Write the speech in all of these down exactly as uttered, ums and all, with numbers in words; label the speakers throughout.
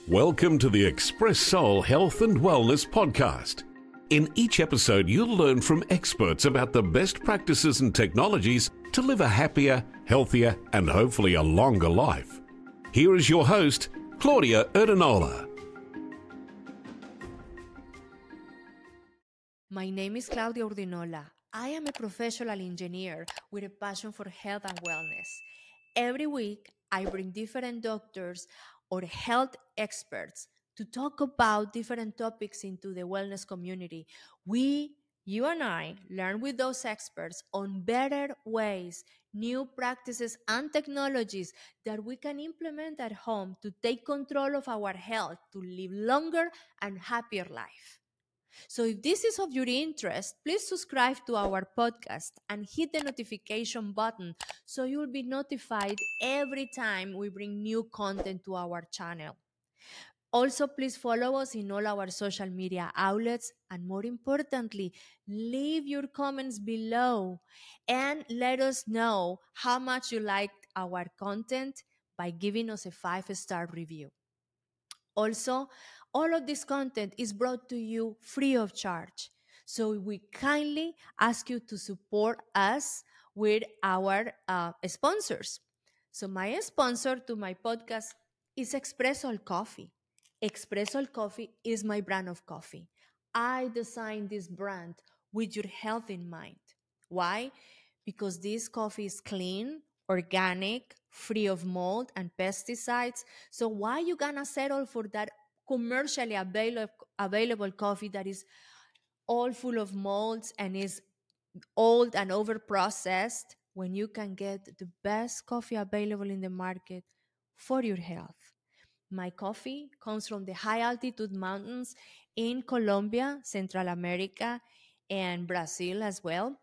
Speaker 1: Welcome to the Express Soul Health and Wellness Podcast. In each episode, you'll learn from experts about the best practices and technologies to live a happier, healthier, and hopefully a longer life. Here is your host, Claudia Erdenola.
Speaker 2: My name is Claudia Erdenola. I am a professional engineer with a passion for health and wellness. Every week, I bring different doctors or health experts to talk about different topics into the wellness community. We, you and I, learn with those experts on better ways, new practices and technologies that we can implement at home to take control of our health, to live longer and happier life. So if this is of your interest, please subscribe to our podcast and hit the notification button so you'll be notified every time we bring new content to our channel. Also, please follow us in all our social media outlets, and more importantly, leave your comments below and let us know how much you liked our content by giving us a five-star review. Also, all of this content is brought to you free of charge. So we kindly ask you to support us with our uh, sponsors. So my sponsor to my podcast is Expressol Coffee. Expressol Coffee is my brand of coffee. I designed this brand with your health in mind. Why? Because this coffee is clean, organic, free of mold and pesticides. So why you gonna settle for that commercially available available coffee that is all full of molds and is old and over processed when you can get the best coffee available in the market for your health? My coffee comes from the high altitude mountains in Colombia, Central America, and Brazil as well.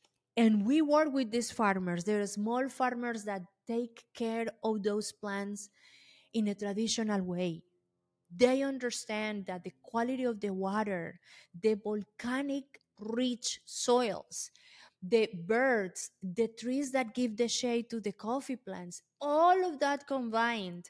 Speaker 2: And we work with these farmers. There are small farmers that take care of those plants in a traditional way. They understand that the quality of the water, the volcanic rich soils, the birds, the trees that give the shade to the coffee plants, all of that combined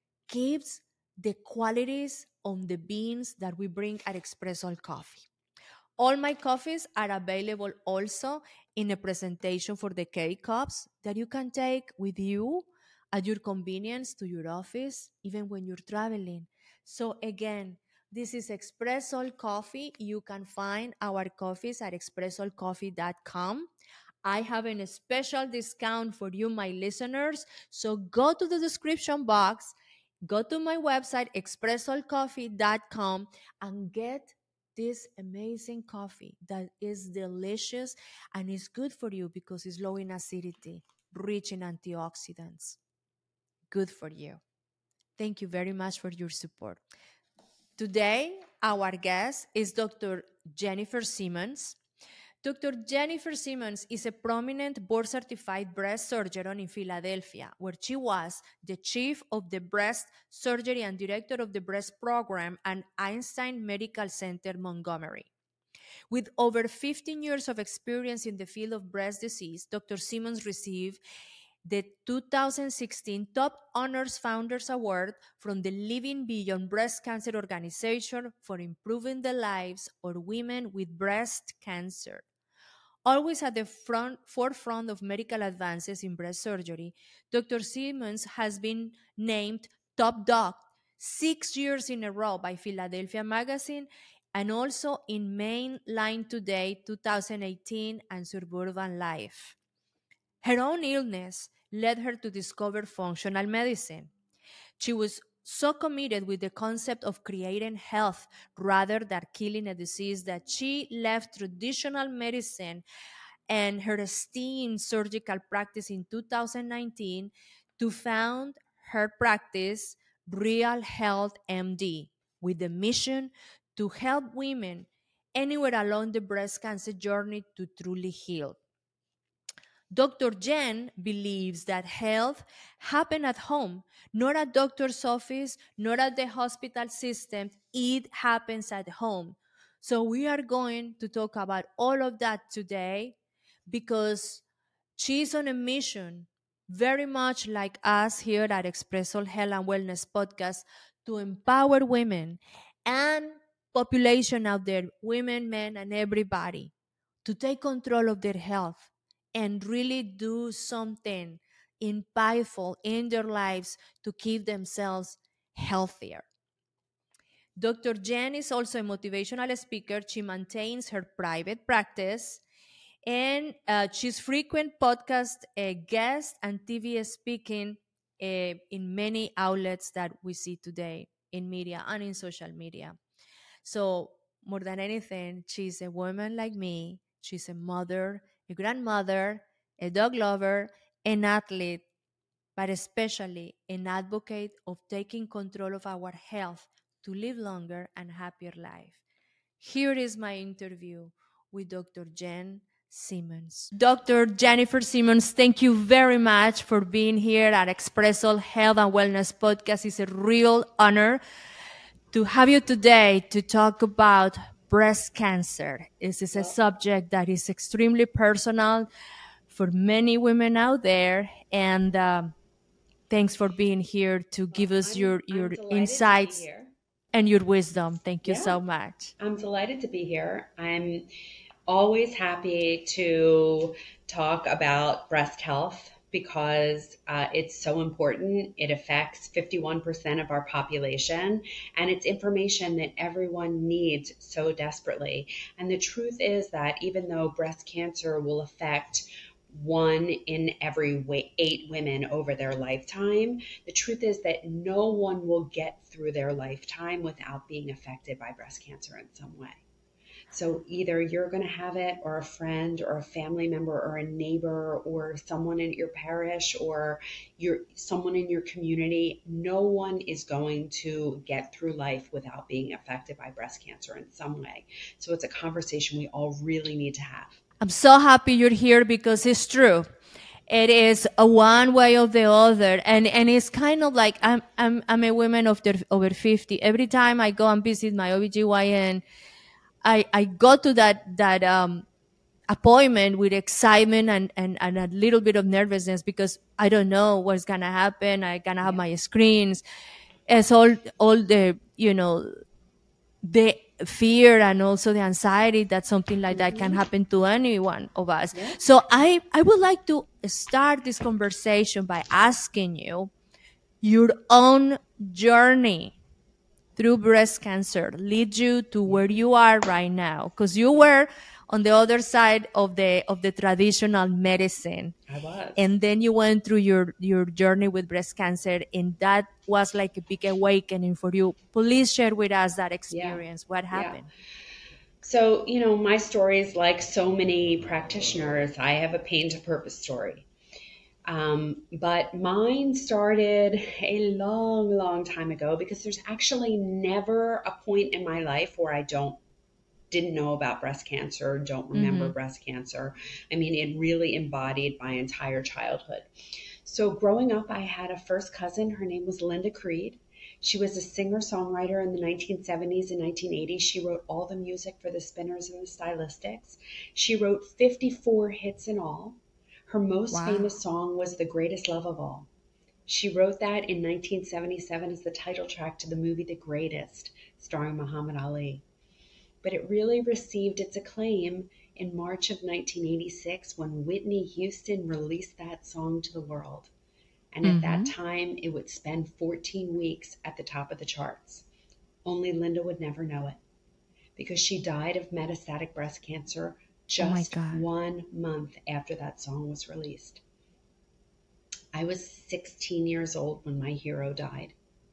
Speaker 2: keeps the qualities of the beans that we bring at Expressol Coffee. All my coffees are available also in a presentation for the K-Cups that you can take with you at your convenience to your office, even when you're traveling. So again, this is Expressol Coffee. You can find our coffees at expressol coffee dot com. I have a special discount for you, my listeners. So go to the description box, go to my website, expressol coffee dot com, and get this amazing coffee that is delicious and is good for you because it's low in acidity, rich in antioxidants. Good for you. Thank you very much for your support. Today, our guest is Doctor Jennifer Simmons. Doctor Jennifer Simmons is a prominent board-certified breast surgeon in Philadelphia, where she was the chief of the breast surgery and director of the breast program at Einstein Medical Center, Montgomery. With over fifteen years of experience in the field of breast disease, Doctor Simmons received the two thousand sixteen Top Honors Founders Award from the Living Beyond Breast Cancer Organization for improving the lives of women with breast cancer. Always at the front, forefront of medical advances in breast surgery, Doctor Simmons has been named Top Doc six years in a row by Philadelphia Magazine and also in Mainline Today twenty eighteen and Suburban Life. Her own illness led her to discover functional medicine. She was so committed with the concept of creating health rather than killing a disease that she left traditional medicine and her esteemed surgical practice in two thousand nineteen to found her practice, Real Health M D, with the mission to help women anywhere along the breast cancer journey to truly heal. Doctor Jen believes that health happens at home, not at doctor's office, not at the hospital system. It happens at home. So we are going to talk about all of that today because she's on a mission, very much like us here at Expressol Health and Wellness Podcast, to empower women and population out there, women, men, and everybody, to take control of their health and really do something impactful in their lives to keep themselves healthier. Doctor Jen is also a motivational speaker. She maintains her private practice, and uh, she's frequent podcast uh, guest and T V speaking uh, in many outlets that we see today in media and in social media. So more than anything, she's a woman like me. She's a mother, a grandmother, a dog lover, an athlete, but especially an advocate of taking control of our health to live longer and happier life. Here is my interview with Doctor Jen Simmons. Doctor Jennifer Simmons, thank you very much for being here at Expresso Health and Wellness Podcast. It's a real honor to have you today to talk about breast cancer. This is a subject that is extremely personal for many women out there, and um, thanks for being here to give us
Speaker 3: I'm,
Speaker 2: your, your
Speaker 3: I'm
Speaker 2: insights and your wisdom. Thank you
Speaker 3: yeah,
Speaker 2: so much.
Speaker 3: I'm delighted to be here. I'm always happy to talk about breast health because uh, it's so important. It affects fifty-one percent of our population, and it's information that everyone needs so desperately. And the truth is that even though breast cancer will affect one in every eight women over their lifetime, the truth is that no one will get through their lifetime without being affected by breast cancer in some way. So either you're going to have it, or a friend or a family member or a neighbor or someone in your parish or your someone in your community. No one is going to get through life without being affected by breast cancer in some way. So it's a conversation we all really need to have.
Speaker 2: I'm so happy you're here because it's true. It is a one way or the other. And, and it's kind of like I'm, I'm, I'm a woman of the, over fifty. Every time I go and visit my O B G Y N, I, I go to that, that, um, appointment with excitement and, and, and a little bit of nervousness because I don't know what's going to happen. I going to have my screens. It's all, all the, you know, the fear and also the anxiety that something like that can happen to any one of us. Yeah. So I, I would like to start this conversation by asking you your own journey through breast cancer lead you to where you are right now, because you were on the other side of the of the traditional medicine.
Speaker 3: I was.
Speaker 2: And then you went through your, your journey with breast cancer, and that was like a big awakening for you. Please share with us that experience. Yeah. What happened?
Speaker 3: Yeah. So, you know, my story is like so many practitioners. I have a pain to purpose story. Um, but mine started a long, long time ago because there's actually never a point in my life where I don't didn't know about breast cancer, don't remember mm-hmm. breast cancer. I mean, it really embodied my entire childhood. So growing up, I had a first cousin. Her name was Linda Creed. She was a singer-songwriter in the nineteen seventies and nineteen eighties. She wrote all the music for the Spinners and the Stylistics. She wrote fifty-four hits in all. Her most wow. famous song was The Greatest Love of All. She wrote that in nineteen seventy-seven as the title track to the movie The Greatest, starring Muhammad Ali. But it really received its acclaim in March of nineteen eighty-six when Whitney Houston released that song to the world. And mm-hmm. at that time, it would spend fourteen weeks at the top of the charts. Only Linda would never know it because she died of metastatic breast cancer just oh one month after that song was released. I was sixteen years old when my hero died.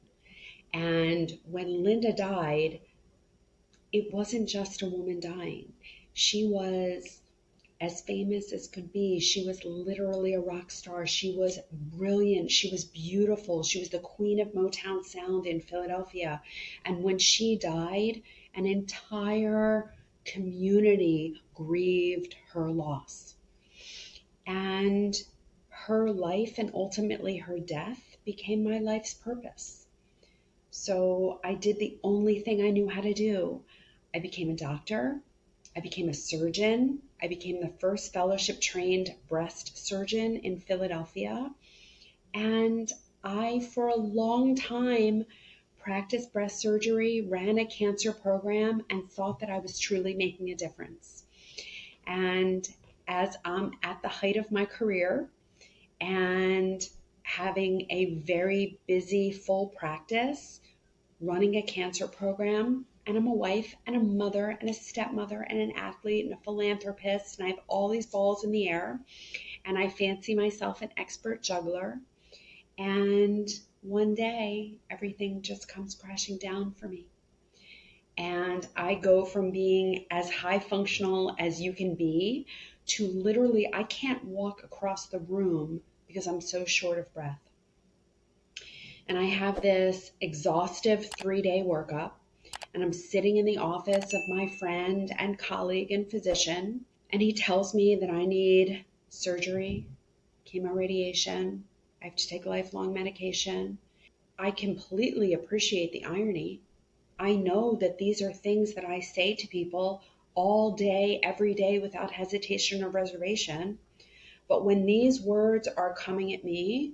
Speaker 3: And when Linda died, it wasn't just a woman dying. She was as famous as could be. She was literally a rock star. She was brilliant. She was beautiful. She was the queen of Motown Sound in Philadelphia. And when she died, an entire community grieved her loss. And her life and ultimately her death became my life's purpose. So I did the only thing I knew how to do. I became a doctor. I became a surgeon. I became the first fellowship-trained breast surgeon in Philadelphia. And I, for a long time, practiced breast surgery, ran a cancer program, and thought that I was truly making a difference. And as I'm at the height of my career and having a very busy, full practice, running a cancer program, and I'm a wife and a mother and a stepmother and an athlete and a philanthropist, and I have all these balls in the air, and I fancy myself an expert juggler. And one day, everything just comes crashing down for me. And I go from being as high functional as you can be to literally, I can't walk across the room because I'm so short of breath. And I have this exhaustive three-day workup, and I'm sitting in the office of my friend and colleague and physician, and he tells me that I need surgery, chemo radiation, I have to take lifelong medication. I completely appreciate the irony. I know that these are things that I say to people all day, every day, without hesitation or reservation. But when these words are coming at me,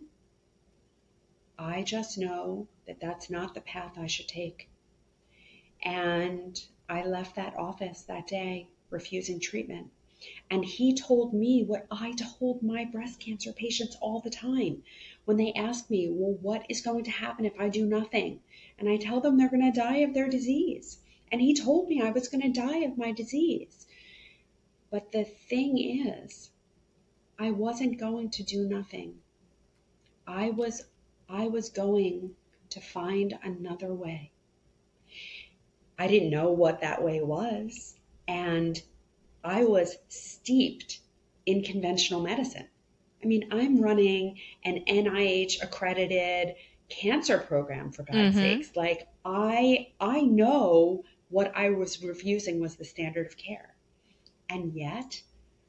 Speaker 3: I just know that that's not the path I should take. And I left that office that day refusing treatment. And he told me what I told my breast cancer patients all the time. When they ask me, well, what is going to happen if I do nothing? And I tell them they're going to die of their disease. And he told me I was going to die of my disease. But the thing is, I wasn't going to do nothing. I was, I was going to find another way. I didn't know what that way was. And I was steeped in conventional medicine. I mean, I'm running an N I H accredited cancer program, for God's mm-hmm. sakes. Like, I, I know what I was refusing was the standard of care. And yet,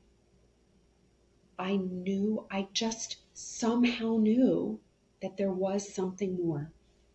Speaker 3: I knew, I just somehow knew that there was something more.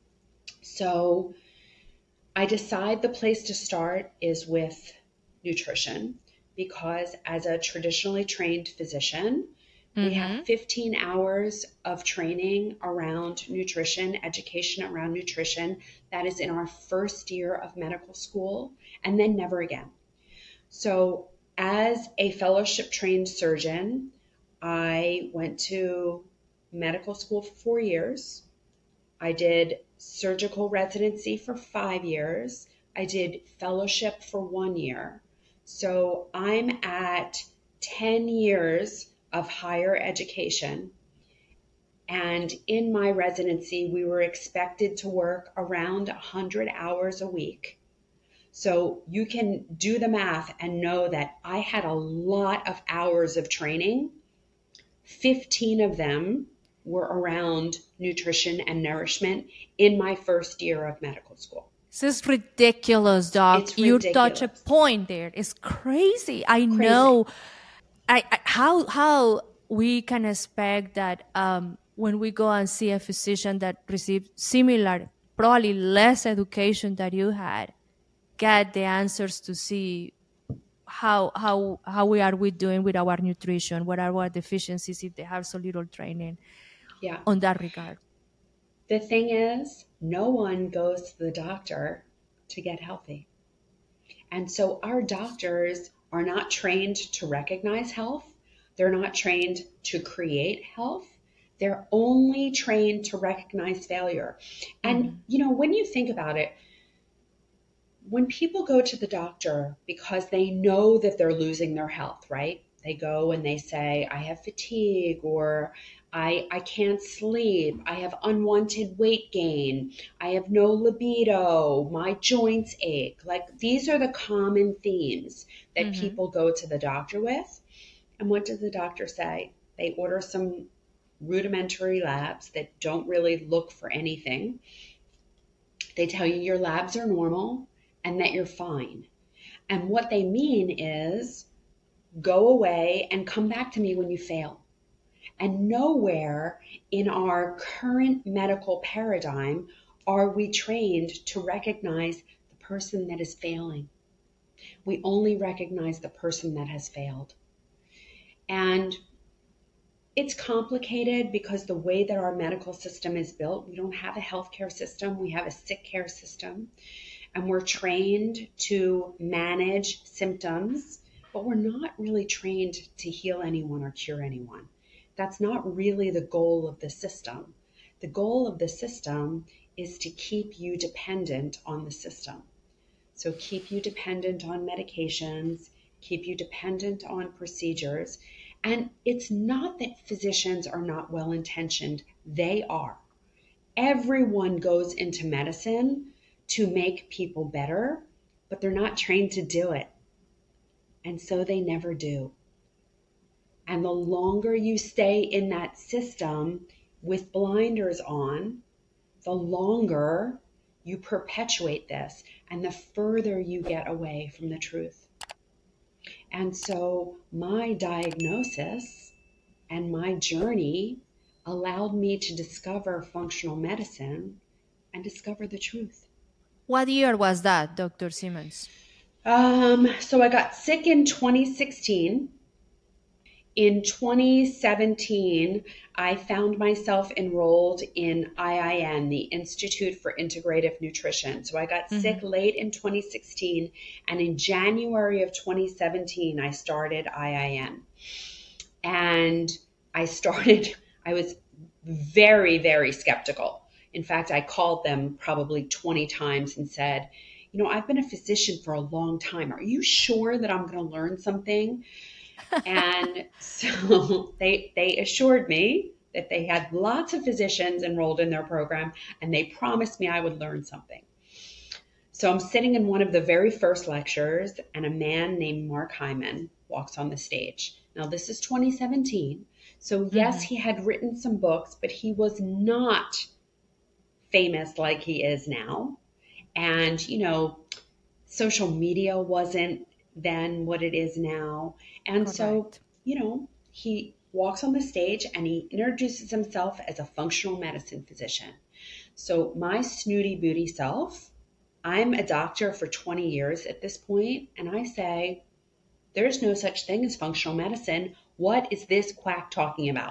Speaker 3: So I decide the place to start is with nutrition, because as a traditionally trained physician, mm-hmm. we have fifteen hours of training around nutrition, education around nutrition. That is in our first year of medical school, and then never again. So as a fellowship trained surgeon, I went to medical school for four years. I did surgical residency for five years. I did fellowship for one year. So I'm at ten years of higher education. And in my residency, we were expected to work around one hundred hours a week. So you can do the math and know that I had a lot of hours of training. fifteen of them were around nutrition and nourishment in my first year of medical school.
Speaker 2: This is ridiculous, Doc.
Speaker 3: It's
Speaker 2: ridiculous. You
Speaker 3: ridiculous.
Speaker 2: touch a point there. It's crazy. I
Speaker 3: crazy.
Speaker 2: know I, I, how how we can expect that um, when we go and see a physician that received similar, probably less education that you had, get the answers to see how how how we are we doing with our nutrition, what are our deficiencies if they have so little training
Speaker 3: yeah.
Speaker 2: on that regard.
Speaker 3: The thing is, no one goes to the doctor to get healthy. And so our doctors are not trained to recognize health. They're not trained to create health. They're only trained to recognize failure. And, mm-hmm. you know, when you think about it, when people go to the doctor because they know that they're losing their health, right? They go and they say, I have fatigue, or I, I can't sleep. I have unwanted weight gain. I have no libido. My joints ache. Like, these are the common themes that mm-hmm. people go to the doctor with. And what does the doctor say? They order some rudimentary labs that don't really look for anything. They tell you your labs are normal and that you're fine. And what they mean is, go away and come back to me when you fail. And nowhere in our current medical paradigm are we trained to recognize the person that is failing. We only recognize the person that has failed. And it's complicated because the way that our medical system is built, we don't have a healthcare system, we have a sick care system, and we're trained to manage symptoms, but we're not really trained to heal anyone or cure anyone. That's not really the goal of the system. The goal of the system is to keep you dependent on the system. So keep you dependent on medications, keep you dependent on procedures. And it's not that physicians are not well-intentioned. They are. Everyone goes into medicine to make people better, but they're not trained to do it. And so they never do. And the longer you stay in that system with blinders on, the longer you perpetuate this and the further you get away from the truth. And so my diagnosis and my journey allowed me to discover functional medicine and discover the truth.
Speaker 2: What year was that, Doctor Simmons?
Speaker 3: Um, so I got sick in twenty sixteen. In twenty seventeen, I found myself enrolled in I I N, the Institute for Integrative Nutrition. So I got mm-hmm. sick late in twenty sixteen, and in January of twenty seventeen, I started I I N. And I started, I was very, very skeptical. In fact, I called them probably twenty times and said, you know, I've been a physician for a long time. Are you sure that I'm going to learn something? And so they they assured me that they had lots of physicians enrolled in their program, and they promised me I would learn something. So I'm sitting in one of the very first lectures, and a man named Mark Hyman walks on the stage. Now, this is twenty seventeen. So yes, mm-hmm. he had written some books, but he was not famous like he is now. And, you know, social media wasn't then what it is now. And Correct. So, you know, he walks on the stage and he introduces himself as a functional medicine physician. So my snooty booty self, I'm a doctor for twenty years at this point, and I say, there's no such thing as functional medicine. What is this quack talking about?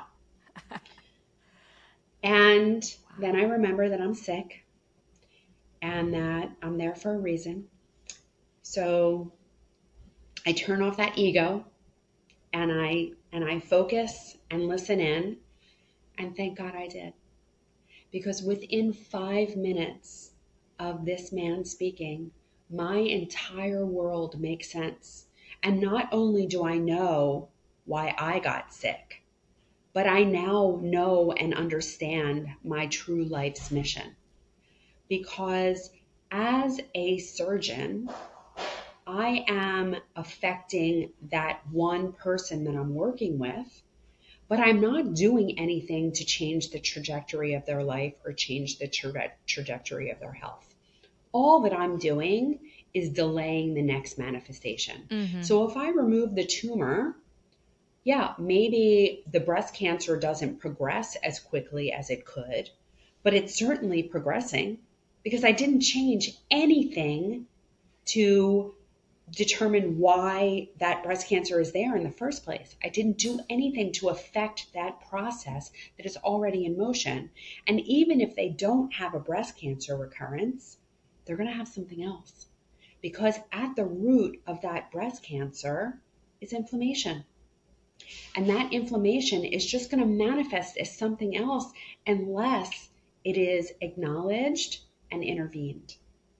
Speaker 3: And wow. Then I remember that I'm sick and that I'm there for a reason. So I turn off that ego and I and I focus and listen in, and thank God I did. Because within five minutes of this man speaking, my entire world makes sense. And not only do I know why I got sick, but I now know and understand my true life's mission. Because as a surgeon, I am affecting that one person that I'm working with, but I'm not doing anything to change the trajectory of their life or change the tra- trajectory of their health. All that I'm doing is delaying the next manifestation. Mm-hmm. So if I remove the tumor, yeah, maybe the breast cancer doesn't progress as quickly as it could, but it's certainly progressing because I didn't change anything to determine why that breast cancer is there in the first place. I didn't do anything to affect that process that is already in motion. And even if they don't have a breast cancer recurrence, they're going to have something else. Because at the root of that breast cancer is inflammation. And that inflammation is just going to manifest as something else unless it is acknowledged and intervened.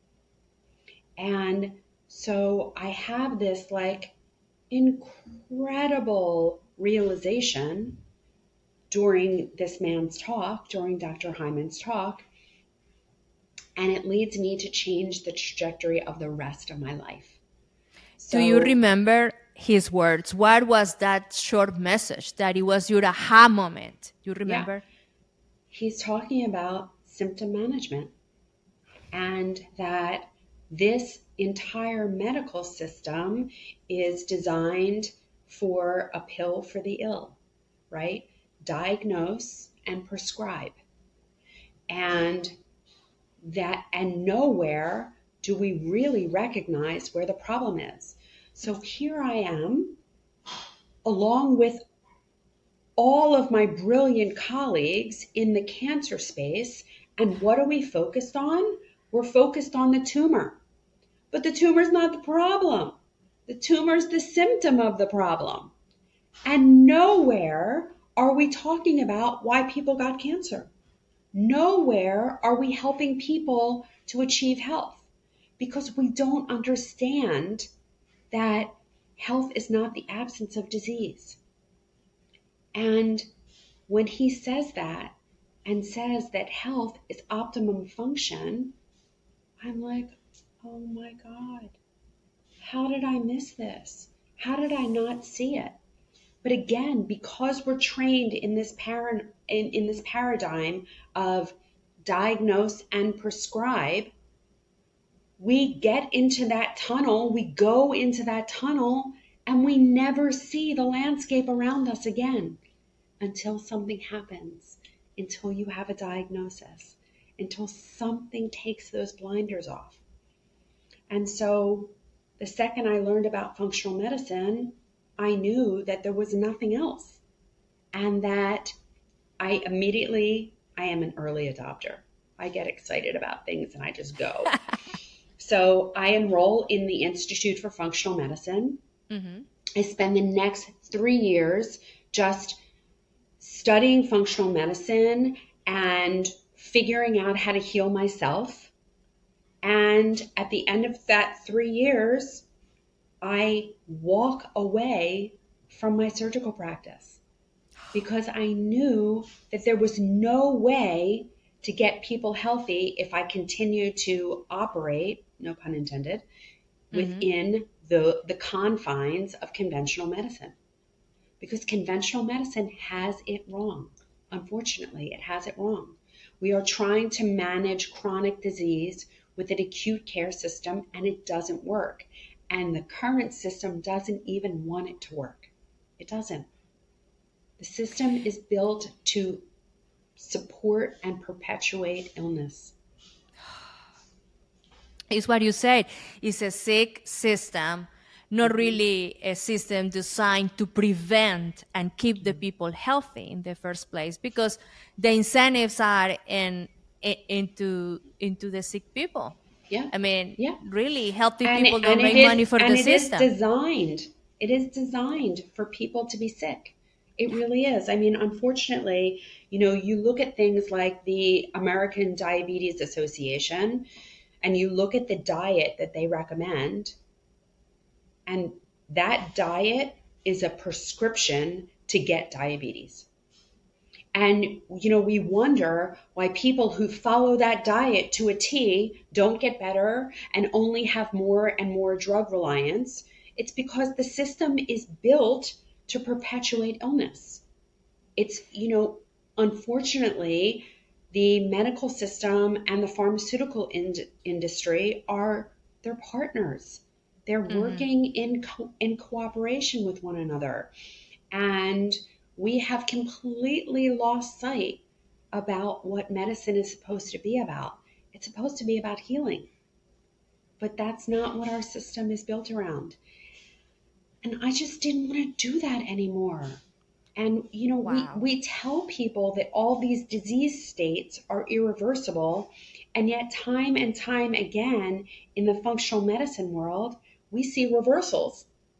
Speaker 3: And so I have this like incredible realization during this man's talk, during Doctor Hyman's talk, and it leads me to change the trajectory of the rest of my life. So,
Speaker 2: do you remember his words? What was that short message that it was your aha moment? You remember?
Speaker 3: Yeah. He's talking about symptom management and that this entire medical system is designed for a pill for the ill, right? Diagnose and prescribe. And that, and nowhere do we really recognize where the problem is. So here I am, along with all of my brilliant colleagues in the cancer space, and what are we focused on? We're focused on the tumor. But the tumor is not the problem. The tumor is the symptom of the problem. And nowhere are we talking about why people got cancer. Nowhere are we helping people to achieve health, because we don't understand that health is not the absence of disease. And when he says that and says that health is optimum function, I'm like, oh my God, how did I miss this? How did I not see it? But again, because we're trained in this par- in, in this paradigm of diagnose and prescribe, we get into that tunnel, we go into that tunnel, and we never see the landscape around us again until something happens, until you have a diagnosis, until something takes those blinders off. And so the second I learned about functional medicine, I knew that there was nothing else, and that I immediately, I am an early adopter. I get excited about things and I just go. So I enroll in the Institute for Functional Medicine. Mm-hmm. I spend the next three years just studying functional medicine and figuring out how to heal myself. And at the end of that three years, I walk away from my surgical practice because I knew that there was no way to get people healthy if I continue to operate, no pun intended, within mm-hmm. the, the confines of conventional medicine. Because conventional medicine has it wrong. Unfortunately, it has it wrong. We are trying to manage chronic disease with an acute care system, and it doesn't work. And the current system doesn't even want it to work. It doesn't. The system is built to support and perpetuate illness.
Speaker 2: It's what you said. It's a sick system, not really a system designed to prevent and keep the people healthy in the first place, because the incentives are in, in into into the sick people.
Speaker 3: Yeah.
Speaker 2: I mean,
Speaker 3: yeah.
Speaker 2: really healthy
Speaker 3: and
Speaker 2: people
Speaker 3: it,
Speaker 2: don't make
Speaker 3: is,
Speaker 2: money for
Speaker 3: and
Speaker 2: the
Speaker 3: it
Speaker 2: system.
Speaker 3: Is designed, it is designed for people to be sick. It really is. I mean, unfortunately, you know, you look at things like the American Diabetes Association, and you look at the diet that they recommend, and that diet is a prescription to get diabetes. And, you know, we wonder why people who follow that diet to a T don't get better and only have more and more drug reliance. It's because the system is built to perpetuate illness. It's, you know, unfortunately, the medical system and the pharmaceutical ind- industry are, they're partners. They're mm-hmm. working in co- in cooperation with one another. And we have completely lost sight about what medicine is supposed to be about. It's supposed to be about healing. But that's not what our system is built around. And I just didn't want to do that anymore. And, you know, wow. we, we tell people that all these disease states are irreversible. And yet time and time again in the functional medicine world, we see reversals.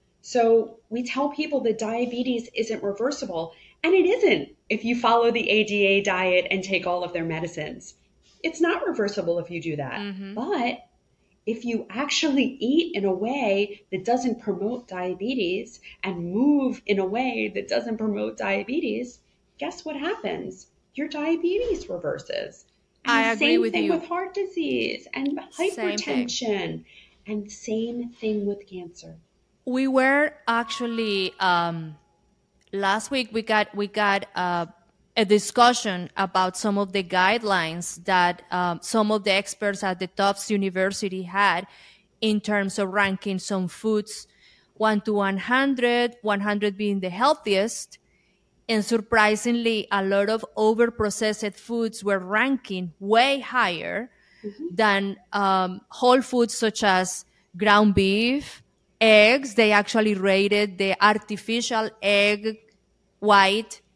Speaker 3: So we tell people that diabetes isn't reversible, and it isn't if you follow the A D A diet and take all of their medicines. It's not reversible if you do that. Mm-hmm. But if you actually eat in a way that doesn't promote diabetes and move in a way that doesn't promote diabetes, guess what happens? Your diabetes reverses. And
Speaker 2: I agree
Speaker 3: same
Speaker 2: with
Speaker 3: thing
Speaker 2: you.
Speaker 3: With heart disease and hypertension, and same thing with cancer.
Speaker 2: We were actually um, last week we got we got uh, a discussion about some of the guidelines that um, some of the experts at the Tufts University had in terms of ranking some foods one to one hundred, one hundred being the healthiest. And surprisingly, a lot of over-processed foods were ranking way higher mm-hmm. than um, whole foods such as ground beef, eggs. They actually rated the artificial egg white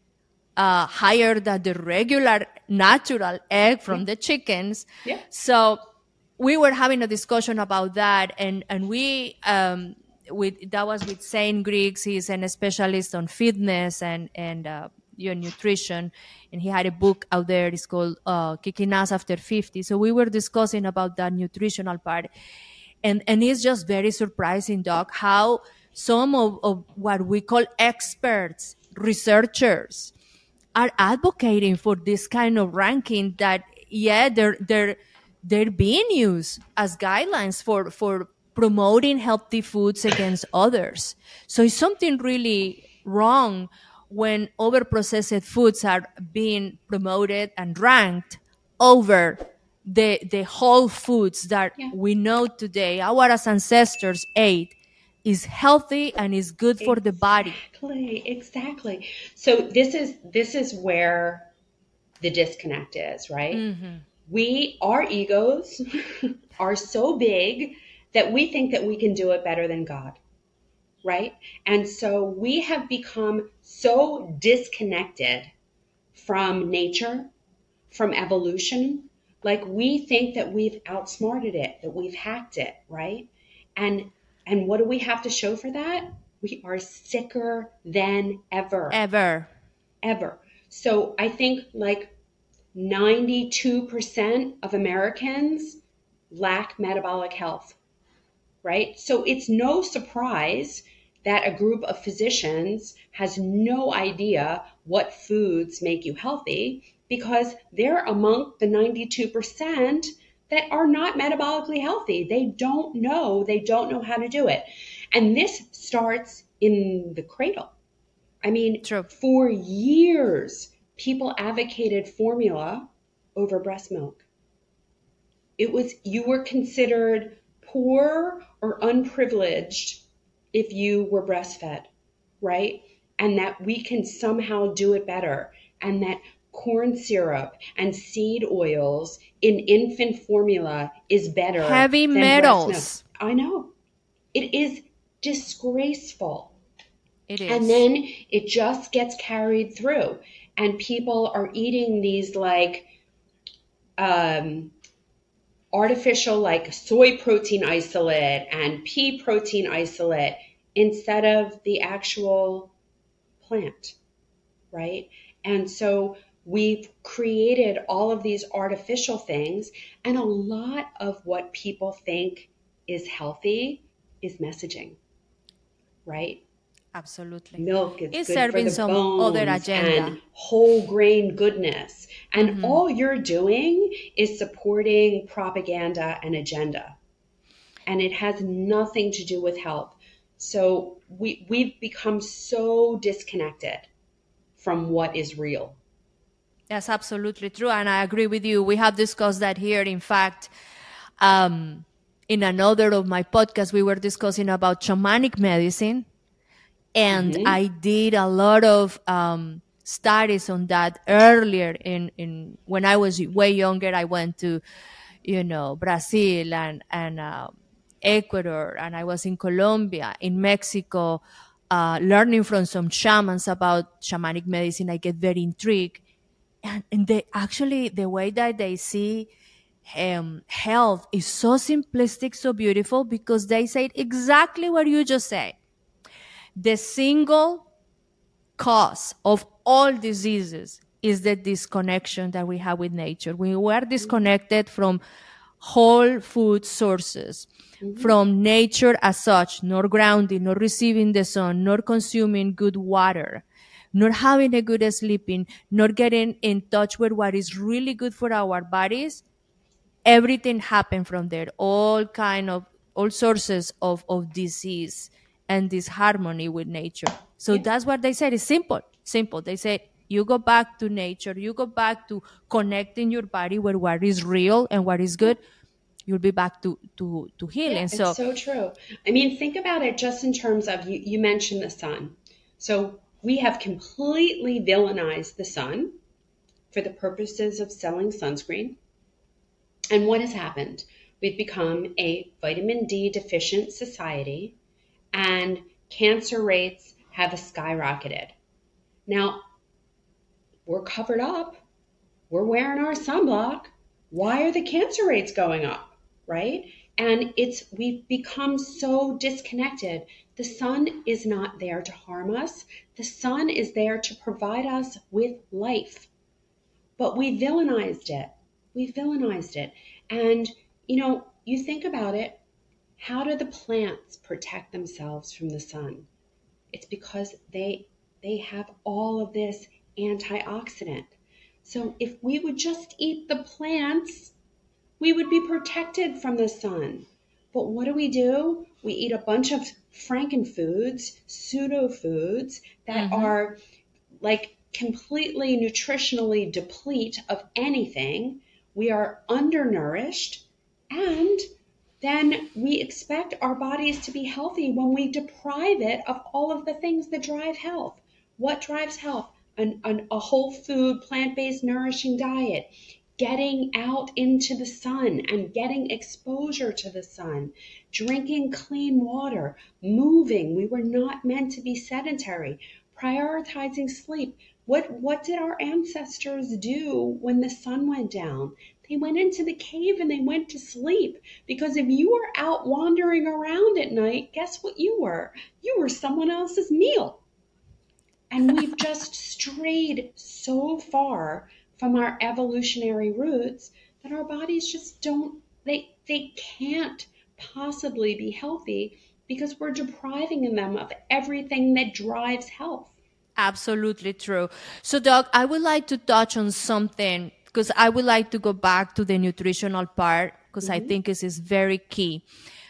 Speaker 2: uh, higher than the regular natural egg from yeah. the chickens.
Speaker 3: Yeah.
Speaker 2: So we were having a discussion about that, and and we um, with that was with Saint Griggs. He's an specialist on fitness and and uh, your nutrition, and he had a book out there. It's called uh, Kicking Ass After fifty. So we were discussing about that nutritional part, and and it's just very surprising, Doc, how some of, of what we call experts, researchers, are advocating for this kind of ranking that, yeah, they're they're they're being used as guidelines for for promoting healthy foods against others. So it's something really wrong when overprocessed foods are being promoted and ranked over the the whole foods that yeah. we know today our ancestors ate is healthy and is good for
Speaker 3: exactly,
Speaker 2: the body.
Speaker 3: Exactly, exactly. So this is this is where the disconnect is, right? Mm-hmm. We, our egos are so big that we think that we can do it better than God, right? And so we have become so disconnected from nature, from evolution, like we think that we've outsmarted it, that we've hacked it, right? And And what do we have to show for that? We are sicker than ever.
Speaker 2: Ever.
Speaker 3: Ever. So I think like ninety-two percent of Americans lack metabolic health, right? So it's no surprise that a group of physicians has no idea what foods make you healthy, because they're among the ninety-two percent that are not metabolically healthy. They don't know. They don't know how to do it. And this starts in the cradle. I mean,
Speaker 2: True.
Speaker 3: For years, people advocated formula over breast milk. It was, you were considered poor or unprivileged if you were breastfed, right? And that we can somehow do it better. And that corn syrup and seed oils in infant formula is better.
Speaker 2: Heavy
Speaker 3: than
Speaker 2: metals.
Speaker 3: I know. It is disgraceful.
Speaker 2: It is.
Speaker 3: And then it just gets carried through. And people are eating these like um, artificial like soy protein isolate and pea protein isolate instead of the actual plant, right? And so we've created all of these artificial things, and a lot of what people think is healthy is messaging, right?
Speaker 2: Absolutely.
Speaker 3: Milk is
Speaker 2: it's
Speaker 3: good
Speaker 2: serving
Speaker 3: for the
Speaker 2: some
Speaker 3: bones
Speaker 2: other agenda.
Speaker 3: And whole grain goodness. And
Speaker 2: mm-hmm.
Speaker 3: all you're doing is supporting propaganda and agenda. And it has nothing to do with health. So we, we've become so disconnected from what is real.
Speaker 2: That's absolutely true. And I agree with you. We have discussed that here. In fact, um, in another of my podcasts, we were discussing about shamanic medicine. And mm-hmm. I did a lot of um, studies on that earlier. In, in when I was way younger, I went to, you know, Brazil and, and uh, Ecuador, and I was in Colombia, in Mexico, uh, learning from some shamans about shamanic medicine. I get very intrigued. And, and they actually, the way that they see um, health is so simplistic, so beautiful, because they say exactly what you just said. The single cause of all diseases is the disconnection that we have with nature. We were disconnected from whole food sources, mm-hmm. from nature as such, nor grounding, nor receiving the sun, nor consuming good water, not having a good sleeping, not getting in touch with what is really good for our bodies. Everything happened from there. All kind of, all sources of, of disease and disharmony with nature. So yeah. that's what they said. It's simple, simple. They said, you go back to nature, you go back to connecting your body with what is real and what is good. You'll be back to, to, to heal.
Speaker 3: Yeah,
Speaker 2: and so,
Speaker 3: it's so true. I mean, think about it just in terms of, you, you mentioned the sun. So we have completely villainized the sun for the purposes of selling sunscreen. And what has happened? We've become a vitamin D deficient society, and cancer rates have skyrocketed. Now, we're covered up, we're wearing our sunblock. Why are the cancer rates going up, right? And it's we've become so disconnected. The sun is not there to harm us. The sun is there to provide us with life. But we villainized it. We villainized it. And, you know, you think about it, how do the plants protect themselves from the sun? It's because they they have all of this antioxidant. So if we would just eat the plants, we would be protected from the sun. But what do we do? We eat a bunch of frankenfoods, pseudo foods that mm-hmm. are like completely nutritionally deplete of anything. We are undernourished, and then we expect our bodies to be healthy when we deprive it of all of the things that drive health. What drives health? An, an, a whole food, plant-based, nourishing diet, getting out into the sun and getting exposure to the sun, drinking clean water, moving. We were not meant to be sedentary, prioritizing sleep. What, what did our ancestors do when the sun went down? They went into the cave and they went to sleep, because if you were out wandering around at night, guess what you were? You were someone else's meal. And we've just strayed so far from our evolutionary roots that our bodies just don't, they, they can't possibly be healthy because we're depriving them of everything that drives health.
Speaker 2: Absolutely true. So, Doc, I would like to touch on something, because I would like to go back to the nutritional part, because mm-hmm. I think this is very key.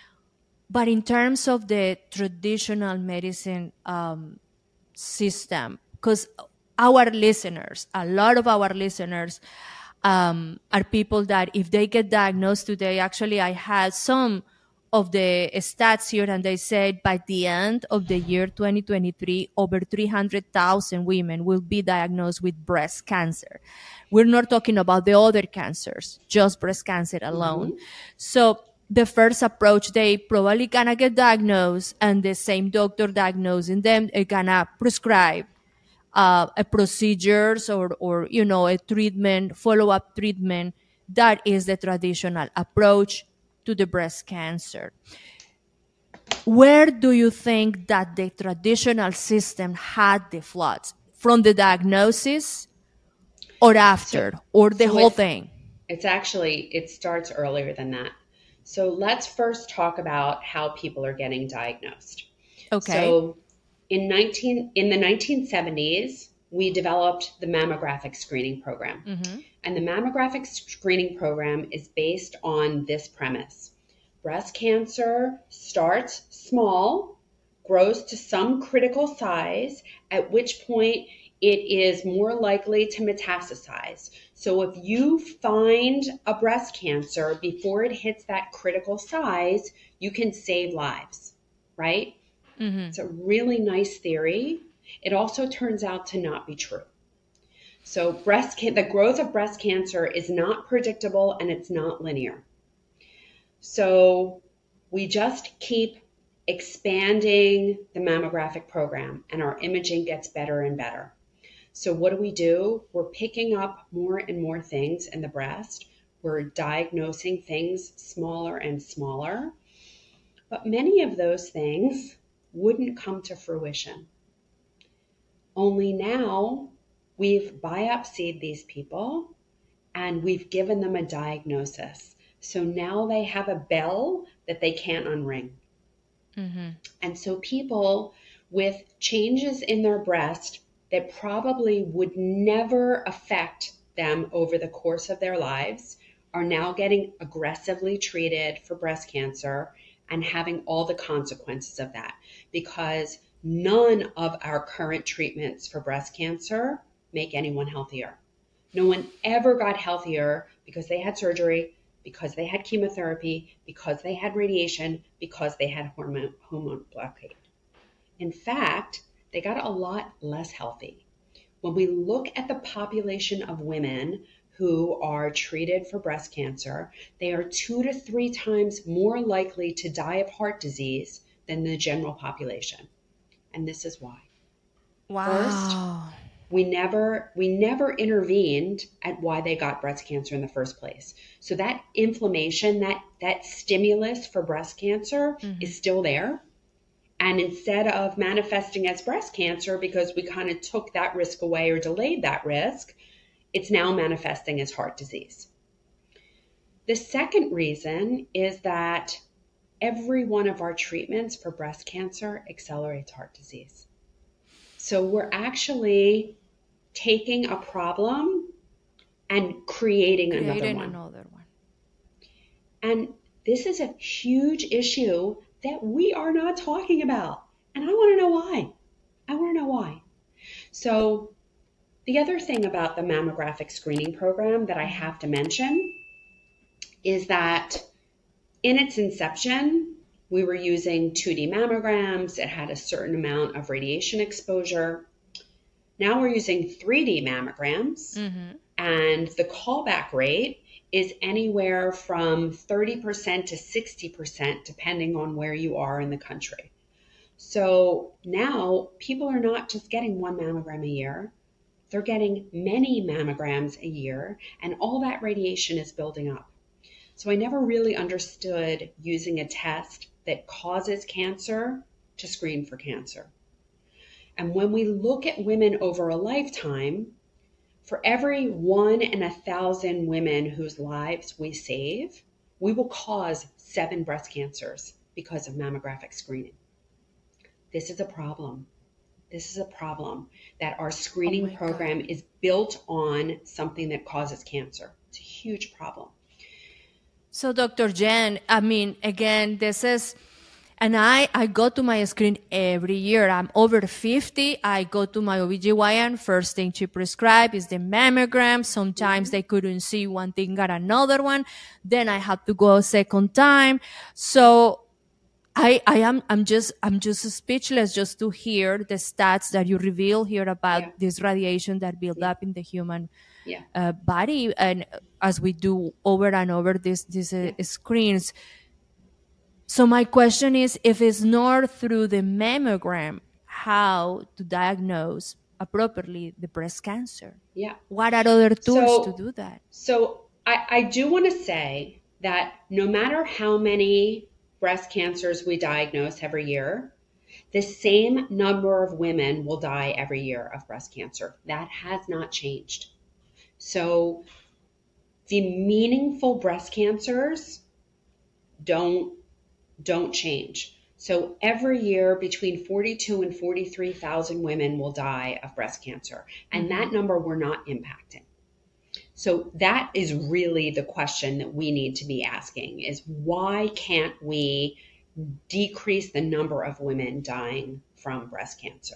Speaker 2: But in terms of the traditional medicine um, system, because our listeners, a lot of our listeners um, are people that if they get diagnosed today, actually I had some of the stats here, and they said by the end of the year twenty twenty-three, over three hundred thousand women will be diagnosed with breast cancer. We're not talking about the other cancers, just breast cancer alone. Mm-hmm. So the first approach, they probably gonna get diagnosed, and the same doctor diagnosing them is gonna prescribe uh, a procedures or, or, you know, a treatment, follow-up treatment. That is the traditional approach to the breast cancer. Where do you think that the traditional system had the flaws? From the diagnosis or after, so, or the
Speaker 3: so
Speaker 2: whole thing?
Speaker 3: It's actually, it starts earlier than that. So let's first talk about how people are getting diagnosed.
Speaker 2: Okay.
Speaker 3: So in nineteen in the nineteen seventies, we developed the mammographic screening program. Mm-hmm. And the mammographic screening program is based on this premise. Breast cancer starts small, grows to some critical size, at which point it is more likely to metastasize. So if you find a breast cancer before it hits that critical size, you can save lives, right? Mm-hmm. It's a really nice theory. It also turns out to not be true. So breast can- the growth of breast cancer is not predictable and it's not linear. So we just keep expanding the mammographic program and our imaging gets better and better. So what do we do? We're picking up more and more things in the breast. We're diagnosing things smaller and smaller. But many of those things wouldn't come to fruition. Only now we've biopsied these people and we've given them a diagnosis. So now they have a bell that they can't unring. Mm-hmm. And so people with changes in their breast that probably would never affect them over the course of their lives are now getting aggressively treated for breast cancer and having all the consequences of that, because none of our current treatments for breast cancer make anyone healthier. No one ever got healthier because they had surgery, because they had chemotherapy, because they had radiation, because they had hormone, hormone blockade. In fact, they got a lot less healthy. When we look at the population of women who are treated for breast cancer, they are two to three times more likely to die of heart disease than the general population. And this is why.
Speaker 2: Wow.
Speaker 3: We never, we never intervened at why they got breast cancer in the first place. So that inflammation, that, that stimulus for breast cancer mm-hmm. is still there. And instead of manifesting as breast cancer, because we kind of took that risk away or delayed that risk, it's now manifesting as heart disease. The second reason is that every one of our treatments for breast cancer accelerates heart disease. So we're actually taking a problem and creating, creating another one.
Speaker 2: another one.
Speaker 3: And this is a huge issue that we are not talking about. And I want to know why. I want to know why. So the other thing about the mammographic screening program that I have to mention is that in its inception, we were using two D mammograms. It had a certain amount of radiation exposure. Now we're using three D mammograms, mm-hmm. and the callback rate is anywhere from thirty percent to sixty percent, depending on where you are in the country. So now people are not just getting one mammogram a year. They're getting many mammograms a year, and all that radiation is building up. So I never really understood using a test that causes cancer to screen for cancer. And when we look at women over a lifetime, for every one in a thousand women whose lives we save, we will cause seven breast cancers because of mammographic screening. This is a problem. This is a problem that our screening oh program God. is built on something that causes cancer. It's a huge problem.
Speaker 2: So Doctor Jen, I mean, again, this is, and I, I go to my screen every year. I'm over fifty. I go to my O B G Y N. First thing she prescribed is the mammogram. Sometimes they couldn't see one thing, got another one. Then I had to go a second time. So I, I am, I'm just, I'm just speechless just to hear the stats that you reveal here about yeah. this radiation that build yeah. up in the human yeah. uh, body. And as we do over and over these, these uh, yeah. screens. So my question is, if it's not through the mammogram, how to diagnose appropriately the breast cancer?
Speaker 3: Yeah.
Speaker 2: What are other tools
Speaker 3: so,
Speaker 2: to do that?
Speaker 3: So I, I do want to say that no matter how many breast cancers we diagnose every year, the same number of women will die every year of breast cancer. That has not changed. So the meaningful breast cancers don't don't change. So every year between forty-two and forty-three thousand women will die of breast cancer. And mm-hmm. that number we're not impacting. So that is really the question that we need to be asking is why can't we decrease the number of women dying from breast cancer?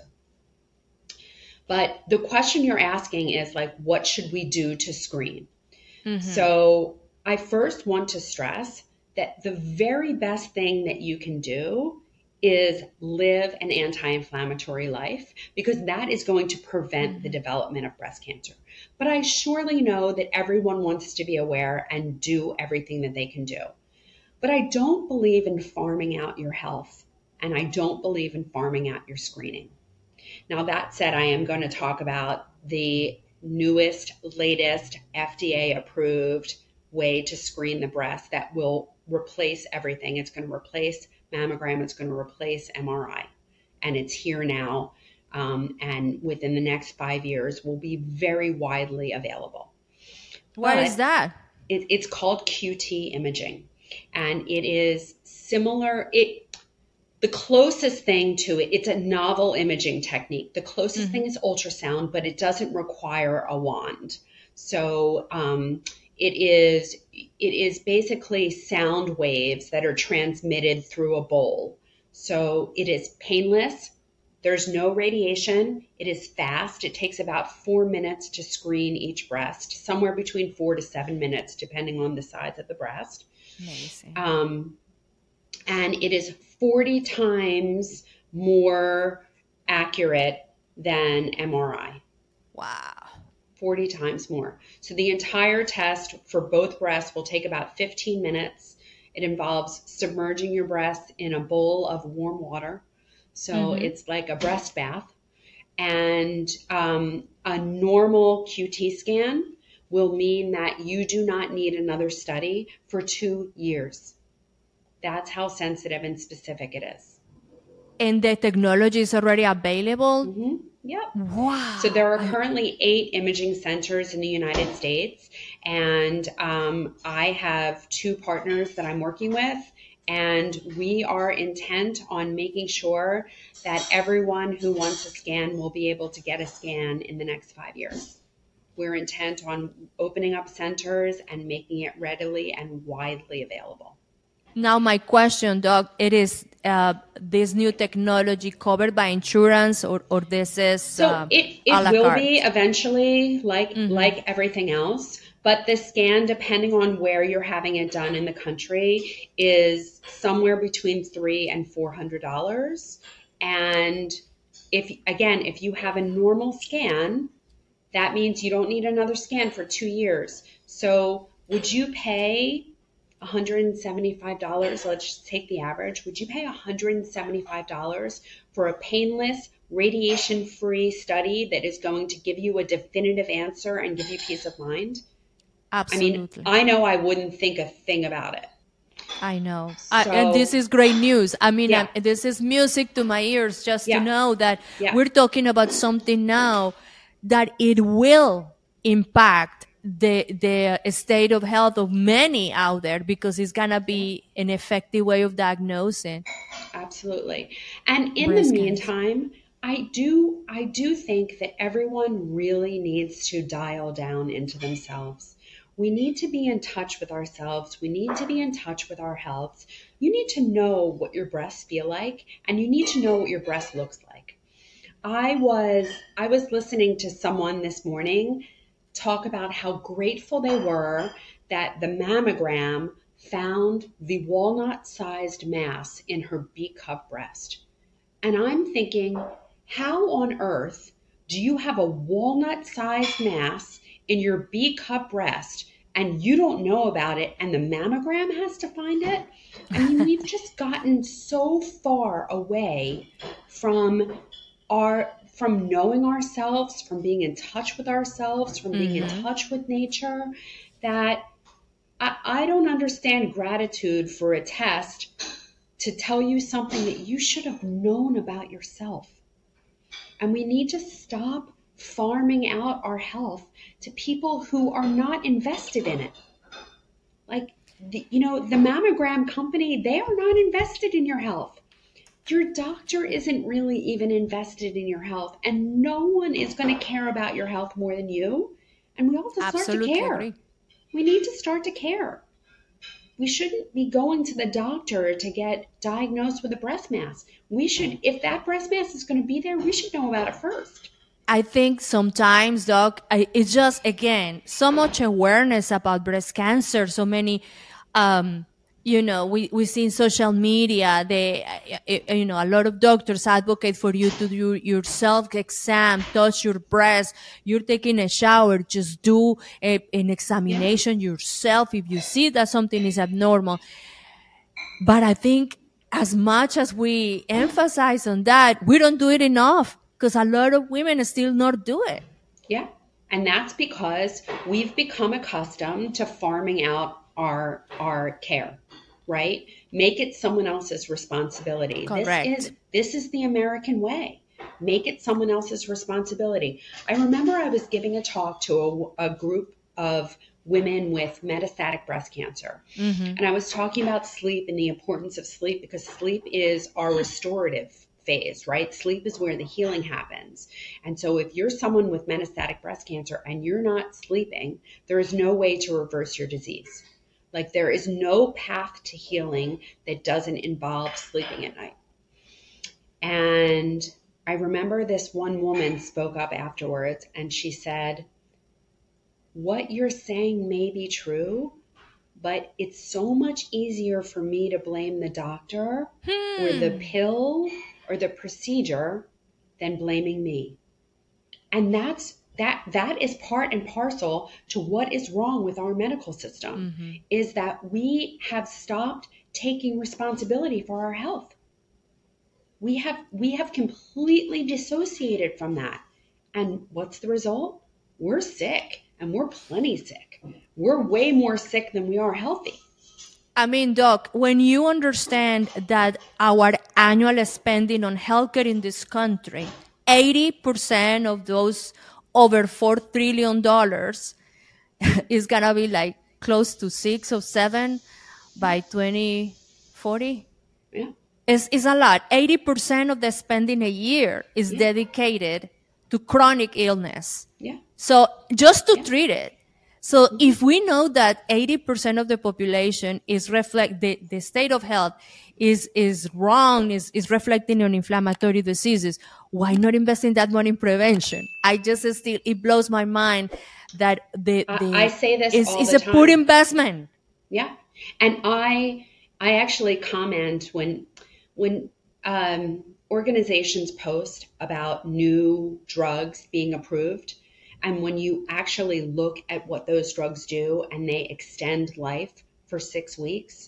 Speaker 3: But the question you're asking is like, what should we do to screen? Mm-hmm. So I first want to stress that the very best thing that you can do is live an anti-inflammatory life, because that is going to prevent mm-hmm. the development of breast cancer. But I surely know that everyone wants to be aware and do everything that they can do. But I don't believe in farming out your health, and I don't believe in farming out your screening. Now, that said, I am going to talk about the newest, latest F D A-approved way to screen the breast that will replace everything. It's going to replace mammogram. It's going to replace M R I. And it's here now. Um, and within the next five years will be very widely available.
Speaker 2: What
Speaker 3: but
Speaker 2: is that?
Speaker 3: It, it's called Q T imaging. And it is similar. It The closest thing to it, it's a novel imaging technique. The closest mm-hmm. thing is ultrasound, but it doesn't require a wand. So um, it is it is basically sound waves that are transmitted through a bowl. So it is painless. There's no radiation. It is fast. It takes about four minutes to screen each breast, somewhere between four to seven minutes, depending on the size of the breast.
Speaker 2: Amazing.
Speaker 3: Um, and it is forty times more accurate than M R I.
Speaker 2: Wow.
Speaker 3: forty times more. So the entire test for both breasts will take about fifteen minutes. It involves submerging your breasts in a bowl of warm water. So mm-hmm. it's like a breast bath. And um, a normal Q T scan will mean that you do not need another study for two years. That's how sensitive and specific it is.
Speaker 2: And the technology is already available?
Speaker 3: Mm-hmm. Yep.
Speaker 2: Wow.
Speaker 3: So there are currently eight imaging centers in the United States. And um, I have two partners that I'm working with. And we are intent on making sure that everyone who wants a scan will be able to get a scan in the next five years. We're intent on opening up centers and making it readily and widely available.
Speaker 2: Now, my question, Doc, it is uh, this new technology covered by insurance, or, or this is
Speaker 3: so
Speaker 2: uh,
Speaker 3: it,
Speaker 2: a la
Speaker 3: it will
Speaker 2: carte?
Speaker 3: be eventually like
Speaker 2: Mm-hmm.
Speaker 3: like everything else. But the scan, depending on where you're having it done in the country, is somewhere between three and four hundred dollars. And if again, if you have a normal scan, that means you don't need another scan for two years. So would you pay one hundred seventy-five dollars? Let's just take the average. Would you pay one hundred seventy-five dollars for a painless, radiation-free study that is going to give you a definitive answer and give you peace of mind?
Speaker 2: Absolutely.
Speaker 3: I mean, I know I wouldn't think a thing about it.
Speaker 2: I know.
Speaker 3: So,
Speaker 2: I, and this is great news. I mean,
Speaker 3: yeah.
Speaker 2: I, this is music to my ears just
Speaker 3: Yeah.
Speaker 2: to know that
Speaker 3: Yeah.
Speaker 2: we're talking about something now that it will impact the the state of health of many out there, because it's going to be an effective way of diagnosing.
Speaker 3: Absolutely. And in
Speaker 2: breast
Speaker 3: the
Speaker 2: cancer.
Speaker 3: meantime, I do I do think that everyone really needs to dial down into themselves. We need to be in touch with ourselves. We need to be in touch with our health. You need to know what your breasts feel like, and you need to know what your breast looks like. I was I was listening to someone this morning talk about how grateful they were that the mammogram found the walnut-sized mass in her B-cup breast. And I'm thinking, how on earth do you have a walnut-sized mass in your B-cup breast and you don't know about it and the mammogram has to find it? I mean, we've just gotten so far away from our from knowing ourselves, from being in touch with ourselves, from being
Speaker 2: Mm-hmm.
Speaker 3: in touch with nature, that I, I don't understand gratitude for a test to tell you something that you should have known about yourself. And we need to stop farming out our health to people who are not invested in it. Like, the, you know, the mammogram company, they are not invested in your health. Your doctor isn't really even invested in your health, and no one is going to care about your health more than you. And we also start
Speaker 2: Absolutely
Speaker 3: to care.
Speaker 2: agree.
Speaker 3: We need to start to care. We shouldn't be going to the doctor to get diagnosed with a breast mass. We should, if that breast mass is going to be there, we should know about it first.
Speaker 2: I think sometimes, Doc, I, it's just, again, so much awareness about breast cancer, so many, um, you know, we, we see in social media, they, uh, you know, a lot of doctors advocate for you to do your self-exam, touch your breast, you're taking a shower, just do a, an examination yourself if you see that something is abnormal. But I think as much as we emphasize on that, we don't do it enough, because a lot of women still not do it.
Speaker 3: Yeah. And that's because we've become accustomed to farming out our our care, right? Make it someone else's responsibility.
Speaker 2: Correct.
Speaker 3: This is this is the American way. Make it someone else's responsibility. I remember I was giving a talk to a, a group of women with metastatic breast cancer.
Speaker 2: Mm-hmm.
Speaker 3: And I was talking about sleep and the importance of sleep, because sleep is our restorative phase, right? Sleep is where the healing happens. And so if you're someone with metastatic breast cancer and you're not sleeping, there is no way to reverse your disease. Like, there is no path to healing that doesn't involve sleeping at night. And I remember this one woman spoke up afterwards and she said, what you're saying may be true, but it's so much easier for me to blame the doctor
Speaker 2: Hmm.
Speaker 3: or the pill or the procedure than blaming me. And that's that that is part and parcel to what is wrong with our medical system,
Speaker 2: Mm-hmm.
Speaker 3: is that we have stopped taking responsibility for our health. We have we have completely dissociated from that. And what's the result? We're sick, and we're plenty sick. We're way more sick than we are healthy.
Speaker 2: I mean, Doc, when you understand that our annual spending on healthcare in this country, eighty percent of those over four trillion dollars is going to be like close to six or seven by twenty forty.
Speaker 3: Yeah.
Speaker 2: It's, it's a lot. eighty percent of the spending a year is
Speaker 3: Yeah.
Speaker 2: dedicated to chronic illness.
Speaker 3: Yeah.
Speaker 2: So just to
Speaker 3: Yeah.
Speaker 2: treat it. So if we know that eighty percent of the population is reflect the, the state of health is, is wrong, is, is reflecting on inflammatory diseases, why not invest in that money in prevention? I just still, it blows my mind that the,
Speaker 3: I-
Speaker 2: the
Speaker 3: I say this
Speaker 2: is,
Speaker 3: all
Speaker 2: is
Speaker 3: the
Speaker 2: a poor
Speaker 3: time.
Speaker 2: investment.
Speaker 3: Yeah. And I I actually comment when when um, organizations post about new drugs being approved, and when you actually look at what those drugs do and they extend life for six weeks,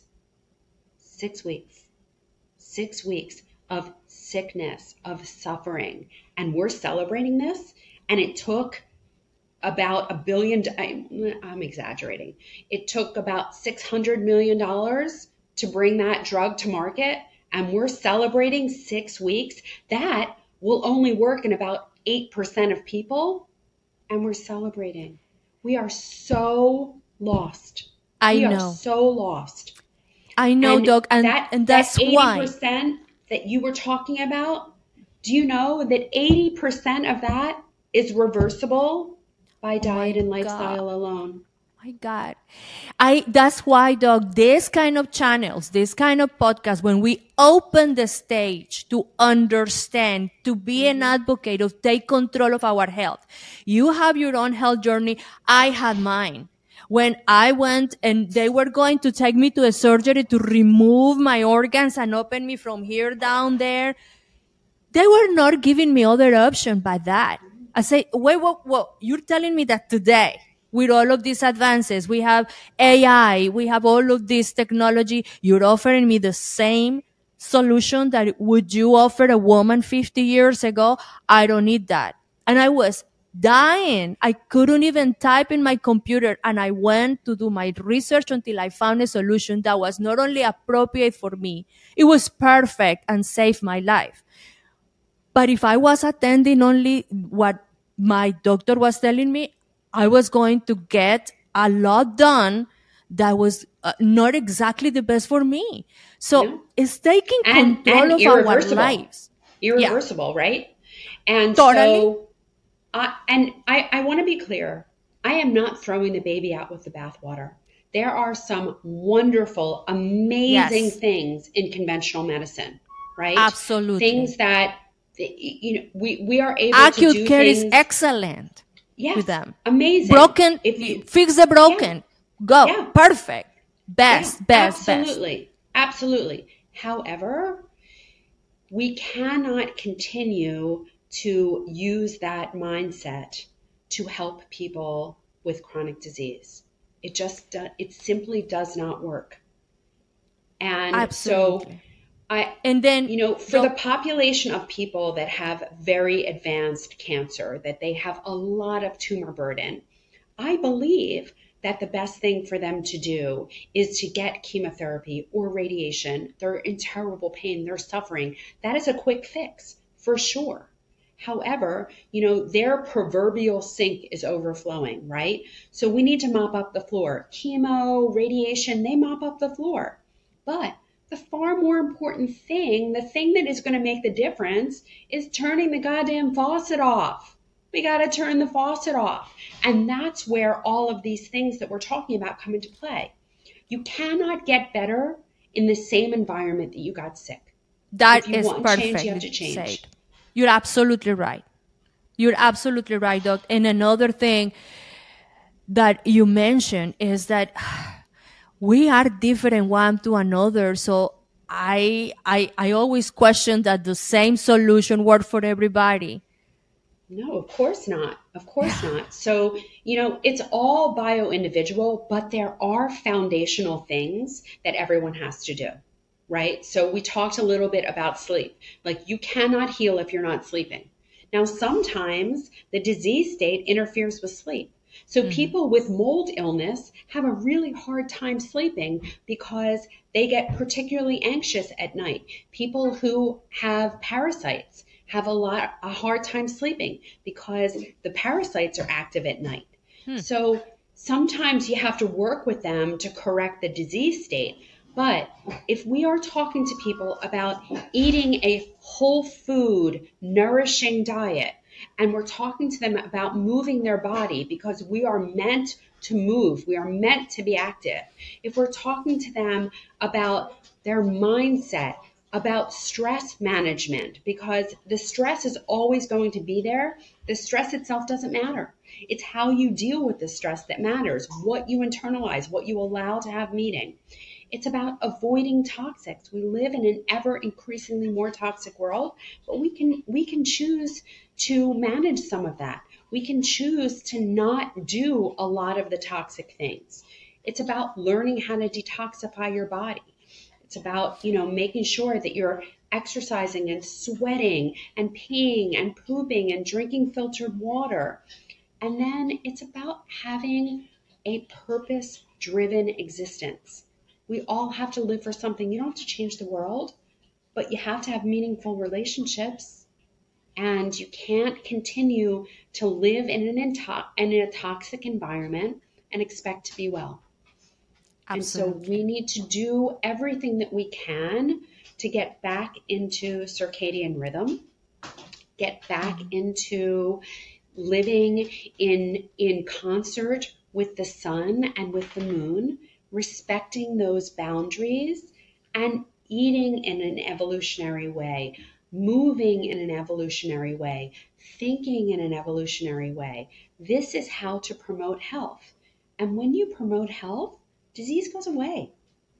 Speaker 3: six weeks, six weeks of sickness, of suffering, and we're celebrating this, and it took about a billion, I'm exaggerating. It took about six hundred million dollars to bring that drug to market, and we're celebrating six weeks. That will only work in about eight percent of people, and we're celebrating. We are so lost.
Speaker 2: I
Speaker 3: we
Speaker 2: know.
Speaker 3: are so lost.
Speaker 2: I know,
Speaker 3: And
Speaker 2: Doc, and,
Speaker 3: that,
Speaker 2: and that's
Speaker 3: that
Speaker 2: why.
Speaker 3: eighty percent that you were talking about, do you know that eighty percent of that is reversible by diet and lifestyle
Speaker 2: God.
Speaker 3: alone?
Speaker 2: My God. I, that's why, Doc, this kind of channels, this kind of podcast, when we open the stage to understand, to be an advocate, of take control of our health. You have your own health journey. I had mine. When I went and they were going to take me to a surgery to remove my organs and open me from here down there, they were not giving me other option but that. I say, wait, wait, wait, you're telling me that today, with all of these advances, we have A I, we have all of this technology, you're offering me the same solution that would you offer a woman fifty years ago? I don't need that. And I was dying. I couldn't even type in my computer, and I went to do my research until I found a solution that was not only appropriate for me, it was perfect and saved my life. But if I was attending only what my doctor was telling me, I was going to get a lot done that was uh, not exactly the best for me. So
Speaker 3: Yeah.
Speaker 2: it's taking
Speaker 3: And,
Speaker 2: control
Speaker 3: and
Speaker 2: of our
Speaker 3: irreversible.
Speaker 2: lives.
Speaker 3: Irreversible, right? And
Speaker 2: Totally.
Speaker 3: so, uh, and I, I want to be clear. I am not throwing the baby out with the bathwater. There are some wonderful, amazing
Speaker 2: Yes.
Speaker 3: things in conventional medicine, right?
Speaker 2: Absolutely.
Speaker 3: Things that, you know, we, we are able
Speaker 2: Acute
Speaker 3: to do
Speaker 2: care
Speaker 3: things.
Speaker 2: is excellent
Speaker 3: Yes,
Speaker 2: with them.
Speaker 3: amazing.
Speaker 2: Broken,
Speaker 3: If you,
Speaker 2: fix the broken. Go.
Speaker 3: Yeah.
Speaker 2: Perfect. Best,
Speaker 3: Yeah,
Speaker 2: best, best.
Speaker 3: absolutely, absolutely. However, we cannot continue to use that mindset to help people with chronic disease. It just do- it simply does not work. And
Speaker 2: Absolutely.
Speaker 3: so I
Speaker 2: And then,
Speaker 3: you know, for
Speaker 2: Doc-
Speaker 3: the population of people that have very advanced cancer, that they have a lot of tumor burden, I believe that the best thing for them to do is to get chemotherapy or radiation. They're in terrible pain, they're suffering. That is a quick fix for sure. However, you know, their proverbial sink is overflowing, right? So we need to mop up the floor. Chemo, radiation, they mop up the floor. But the far more important thing, the thing that is going to make the difference, is turning the goddamn faucet off. We got to turn the faucet off. And that's where all of these things that we're talking about come into play. You cannot get better in the same environment that you got sick.
Speaker 2: That
Speaker 3: If you
Speaker 2: is
Speaker 3: want
Speaker 2: perfect.
Speaker 3: change, you have to change.
Speaker 2: You're absolutely right. You're absolutely right, Doc. And another thing that you mentioned is that we are different one to another. So I I I always question that the same solution works for everybody.
Speaker 3: No, of course not. Of course not. So, you know, it's all bio individual, but there are foundational things that everyone has to do. right? So we talked a little bit about sleep. Like you cannot heal if you're not sleeping. Now, sometimes the disease state interferes with sleep. So mm-hmm. people with mold illness have a really hard time sleeping because they get particularly anxious at night. People who have parasites have a lot a hard time sleeping because the parasites are active at night. Hmm. So sometimes you have to work with them to correct the disease state. But if we are talking to people about eating a whole food, nourishing diet, and we're talking to them about moving their body because we are meant to move, we are meant to be active. If we're talking to them about their mindset, about stress management, because the stress is always going to be there. The stress itself doesn't matter. It's how you deal with the stress that matters, what you internalize, what you allow to have meaning. It's about avoiding toxics. We live in an ever increasingly more toxic world, but we can we can choose to manage some of that. We can choose to not do a lot of the toxic things. It's about learning how to detoxify your body. It's about, you know, making sure that you're exercising and sweating and peeing and pooping and drinking filtered water. And then it's about having a purpose-driven existence. We all have to live for something. You don't have to change the world, but you have to have meaningful relationships. And you can't continue to live in an into- in a toxic environment and expect to be well. Absolutely. And so we need to do everything that we can to get back into circadian rhythm, get back mm-hmm. into living in in concert with the sun and with the moon, respecting those boundaries and eating in an evolutionary way, moving in an evolutionary way, thinking in an evolutionary way. This is how to promote health. And when you promote health, disease goes away.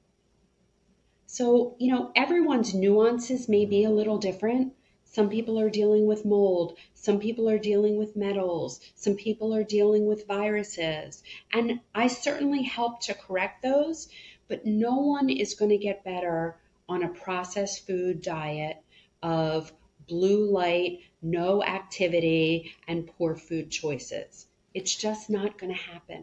Speaker 3: So, you know, everyone's nuances may be a little different. Some people are dealing with mold. Some people are dealing with metals. Some people are dealing with viruses. And I certainly help to correct those, but no one is going to get better on a processed food diet of blue light, no activity, and poor food choices. It's just not going to happen.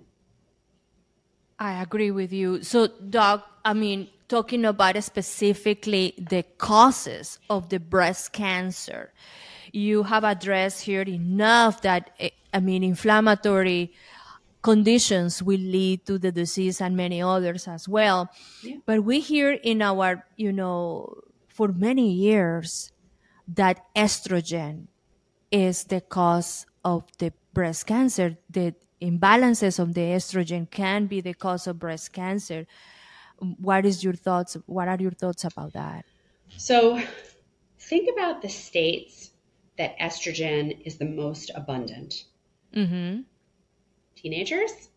Speaker 2: I agree with you. So, Doc, I mean, talking about specifically the causes of the breast cancer, you have addressed here enough that, I mean, inflammatory conditions will lead to the disease and many others as well. Yeah. But we hear in our, you know, for many years that estrogen is the cause of the breast cancer, that imbalances of the estrogen can be the cause of breast cancer. What is your thoughts? What are your thoughts about that?
Speaker 3: So think about the states that estrogen is the most abundant. Mm-hmm. Teenagers,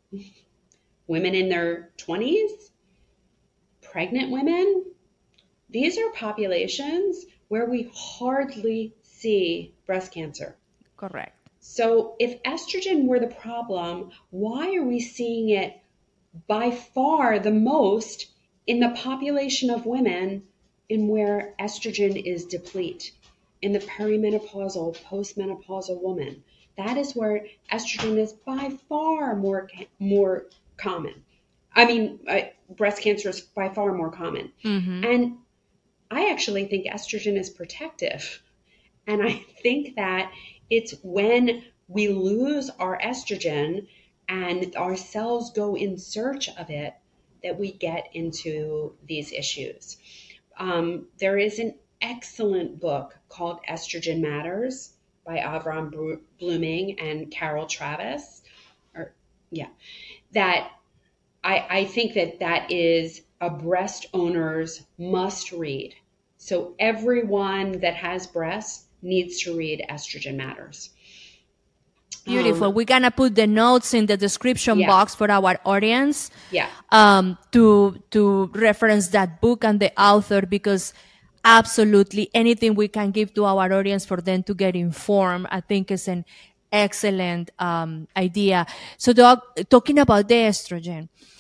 Speaker 3: women in their twenties, pregnant women. These are populations where we hardly see breast cancer.
Speaker 2: Correct.
Speaker 3: So if estrogen were the problem, why are we seeing it by far the most in the population of women in where estrogen is deplete, in the perimenopausal, postmenopausal woman? That is where estrogen is by far more more common. I mean, uh, breast cancer is by far more common. Mm-hmm. And I actually think estrogen is protective. And I think that it's when we lose our estrogen and our cells go in search of it that we get into these issues. Um, there is an excellent book called Estrogen Matters by Avram Bluming and Carol Travis. Or yeah, that I, I think that that is a breast owner's must read. So everyone that has breasts needs to read Estrogen Matters.
Speaker 2: Beautiful. Um, We're going to put the notes in the description yeah. box for our audience.
Speaker 3: Yeah.
Speaker 2: Um, to, to reference that book and the author, because absolutely anything we can give to our audience for them to get informed, I think is an excellent, um, idea. So Doc, talking about the estrogen,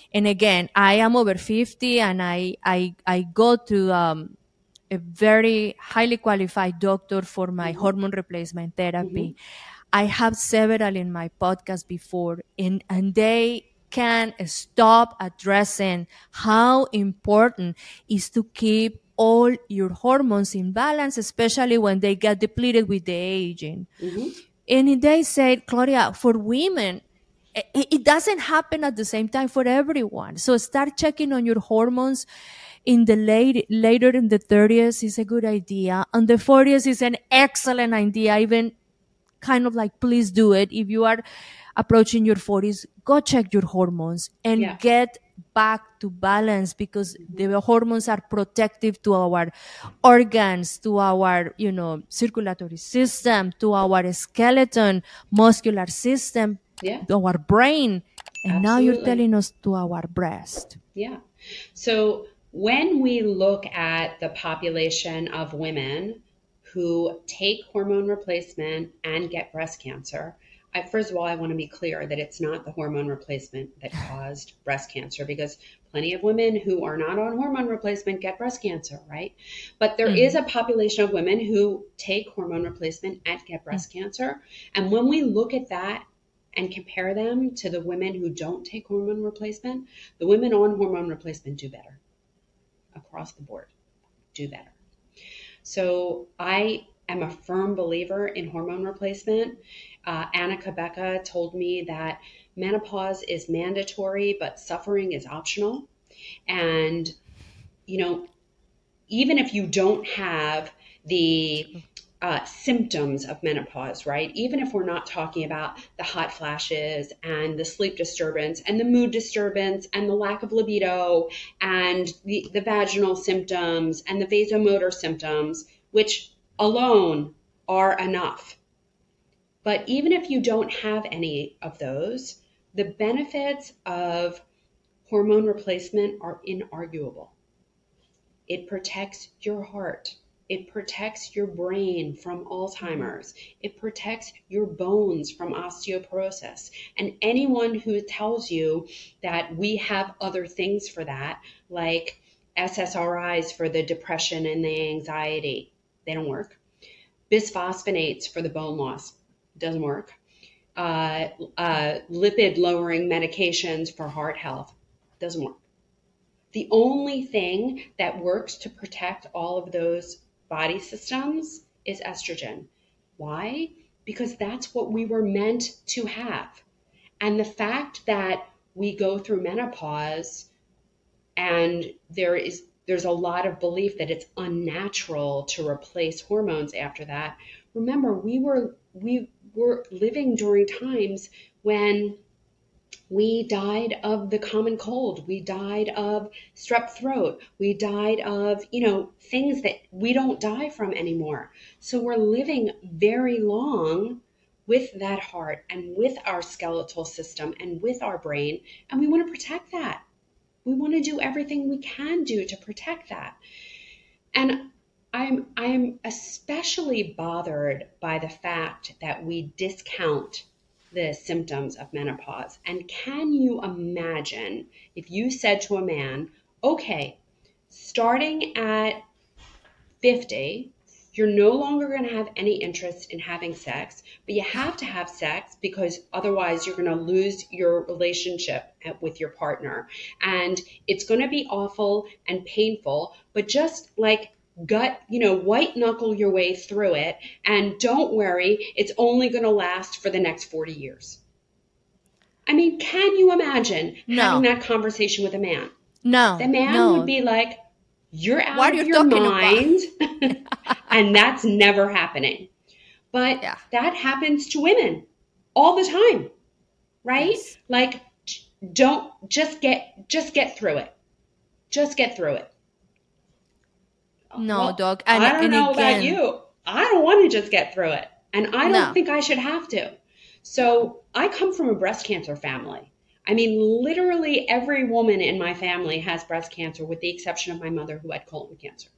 Speaker 2: And again, I am over fifty, and I, I, I go to um, a very highly qualified doctor for my mm-hmm. hormone replacement therapy. Mm-hmm. I have several in my podcast before, and, and they can stop addressing how important is to keep all your hormones in balance, especially when they get depleted with the aging. Mm-hmm. And they said, Claudia, for women, it doesn't happen at the same time for everyone. So start checking on your hormones in the late, later in the thirties is a good idea. And the forties is an excellent idea. Even kind of like, please do it. If you are approaching your forties, go check your hormones and yeah. get back to balance, because mm-hmm. the hormones are protective to our organs, to our, you know, circulatory system, to our skeleton, muscular system, yeah. to our brain. And Absolutely. Now you're telling us to our breast.
Speaker 3: Yeah. So when we look at the population of women who take hormone replacement and get breast cancer, I, first of all, I want to be clear that it's not the hormone replacement that caused breast cancer, because plenty of women who are not on hormone replacement get breast cancer, right? But there mm. is a population of women who take hormone replacement and get breast mm. cancer. And when we look at that and compare them to the women who don't take hormone replacement, the women on hormone replacement do better across the board, do better. So I am a firm believer in hormone replacement. Uh, Anna Cabeca told me that menopause is mandatory, but suffering is optional. And, you know, even if you don't have the uh, symptoms of menopause, right? Even if we're not talking about the hot flashes and the sleep disturbance and the mood disturbance and the lack of libido and the, the vaginal symptoms and the vasomotor symptoms, which alone are enough. But even if you don't have any of those, the benefits of hormone replacement are inarguable. It protects your heart. It protects your brain from Alzheimer's. It protects your bones from osteoporosis. And anyone who tells you that we have other things for that, like S S R Is for the depression and the anxiety, they don't work. Bisphosphonates for the bone loss, doesn't work. Uh, uh, lipid-lowering medications for heart health, doesn't work. The only thing that works to protect all of those body systems is estrogen. Why? Because that's what we were meant to have. And the fact that we go through menopause and there is there's a lot of belief that it's unnatural to replace hormones after that. Remember, we were we were living during times when we died of the common cold. We died of strep throat. We died of, you know, things that we don't die from anymore. So we're living very long with that heart and with our skeletal system and with our brain. And we want to protect that. We want to do everything we can do to protect that. And I'm I'm especially bothered by the fact that we discount the symptoms of menopause. And can you imagine if you said to a man, okay, starting at fifty, you're no longer going to have any interest in having sex, but you have to have sex because otherwise you're going to lose your relationship with your partner. And it's going to be awful and painful, but just like gut, you know, white knuckle your way through it. And don't worry, it's only going to last for the next forty years. I mean, can you imagine no. having that conversation with a man?
Speaker 2: No.
Speaker 3: The man
Speaker 2: no.
Speaker 3: would be like, you're out what of you your mind. And that's never happening. But yeah. that happens to women all the time, right? Yes. Like, don't just get, just get through it. Just get through it.
Speaker 2: No,
Speaker 3: well,
Speaker 2: Doc.
Speaker 3: And, I don't
Speaker 2: and
Speaker 3: know
Speaker 2: again,
Speaker 3: about you. I don't want to just get through it. And I don't
Speaker 2: no.
Speaker 3: think I should have to. So I come from a breast cancer family. I mean, literally every woman in my family has breast cancer with the exception of my mother who had colon cancer.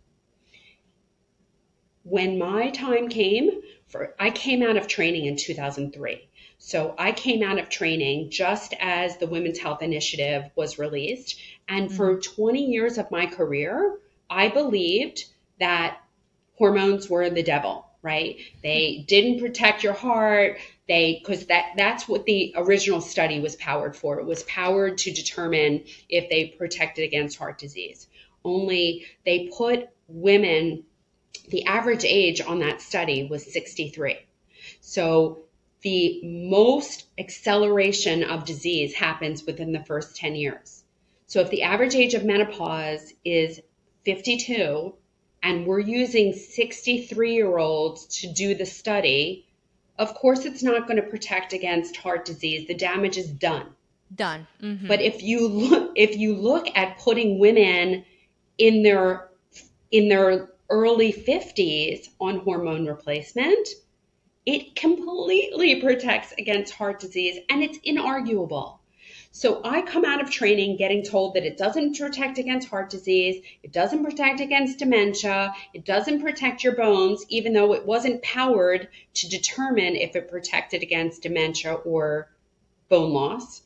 Speaker 3: When my time came, for I came out of training in two thousand three. So I came out of training just as the Women's Health Initiative was released. And mm-hmm. for twenty years of my career, I believed that hormones were the devil, right? They didn't protect your heart. They, because that, that's what the original study was powered for. It was powered to determine if they protected against heart disease. Only they put women, the average age on that study was sixty-three. So the most acceleration of disease happens within the first ten years. So if the average age of menopause is fifty-two and we're using sixty-three-year-olds to do the study, of course it's not going to protect against heart disease. The damage is done.
Speaker 2: Done. Mm-hmm.
Speaker 3: But if you look, if you look at putting women in their in their early fifties on hormone replacement, it completely protects against heart disease, and it's inarguable. So I come out of training getting told that it doesn't protect against heart disease, it doesn't protect against dementia, it doesn't protect your bones, even though it wasn't powered to determine if it protected against dementia or bone loss.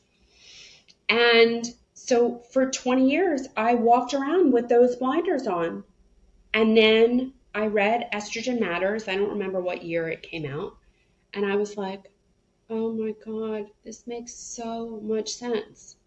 Speaker 3: And so for twenty years, I walked around with those blinders on. And then I read Estrogen Matters. I don't remember what year it came out. And I was like, oh my God, this makes so much sense.